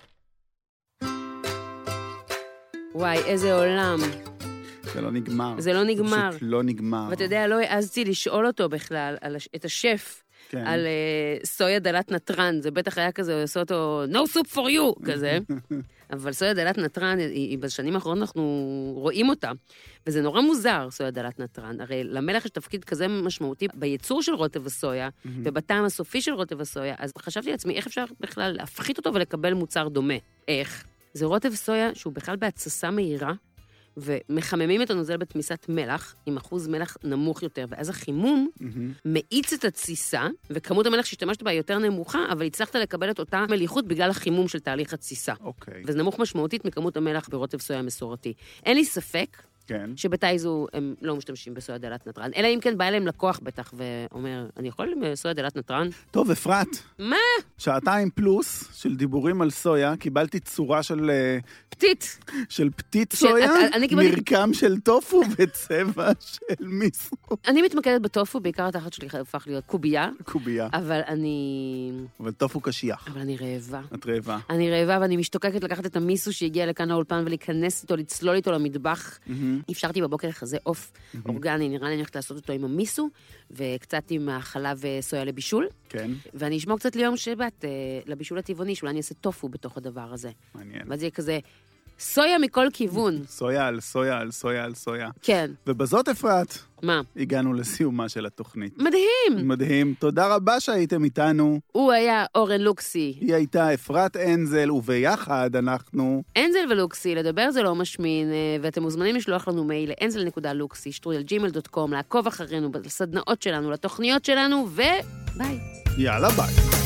וואי, איזה עולם. זה לא נגמר. זה לא נגמר. פשוט לא נגמר. ואתה יודע, לא העזתי לשאול אותו בכלל, על הש... את השף, כן. על uh, סויה דלת נטרן, זה בטח היה כזה, הוא עושה אותו, no soup for you, כזה. אבל סויה דלת נטרן, היא, היא בשנים האחרונות אנחנו רואים אותה, וזה נורא מוזר, סויה דלת נטרן. הרי למלח יש תפקיד כזה משמעותי בייצור של רוטב הסויה, ובטעם הסופי של רוטב הסויה, אז חשבתי לעצמי, איך אפשר בכלל להפחית אותו ולקבל מוצר דומה? איך? זה רוטב סויה שהוא בכלל בהתססה מהירה, ומחממים את הנוזל בתמיסת מלח, עם אחוז מלח נמוך יותר, ואז החימום מאיץ את התסיסה, וכמות המלח שהשתמשת בה יותר נמוכה, אבל הצלחת לקבל את אותה מליחות בגלל החימום של תהליך התסיסה. אוקיי. וזה נמוך משמעותית מכמות המלח ברוטב סויה מסורתי. אין לי ספק כן. שבתאיזו הם לא משתמשים בסויה דלת נטרן, אלא אם כן בא אליהם לקוח בטח ואומר, אני יכול עם סויה דלת נטרן? טוב, אפרת. מה? שעתיים פלוס של דיבורים על סויה, קיבלתי צורה של... פתית. של פתית של- סויה, אני- אני קיבלתי- מרקם של טופו וצבע של מיסו. אני מתמקדת בטופו, בעיקר התחת שלי הפך להיות קובייה, קובייה. אבל אני... אבל טופו קשיח. אבל אני רעבה. את רעבה. אני רעבה ואני משתוקקת לקחת את המיסו שהגיע לכאן לאולפן ולהיכנס איתו, לצלול איתו למטבח. אפשרתי בבוקר כזה עוף אורגני, נראה לי אני הולכת לעשות אותו עם המיסו, וקצת עם החלב סויה לבישול, כן, ואני אשמור קצת ליום שבת אה, לבישול הטבעוני, שאולי אני אעשה טופו בתוך הדבר הזה. מעניין. ואז יהיה כזה סויה מכל כיוון. סויה על סויה על סויה על סויה. כן. ובזאת, אפרת, מה? הגענו לסיומה של התוכנית. מדהים! מדהים. תודה רבה שהייתם איתנו. הוא היה אורן לוקסי. היא הייתה אפרת אנזל, וביחד אנחנו... אנזל ולוקסי, לדבר זה לא משמין, אה, ואתם מוזמנים לשלוח לנו מייל לאנזל נקודה לוקסי, שטרודל ג'ימייל דוט קום, לעקוב אחרינו בסדנאות שלנו, לתוכניות שלנו, וביי. יאללה ביי.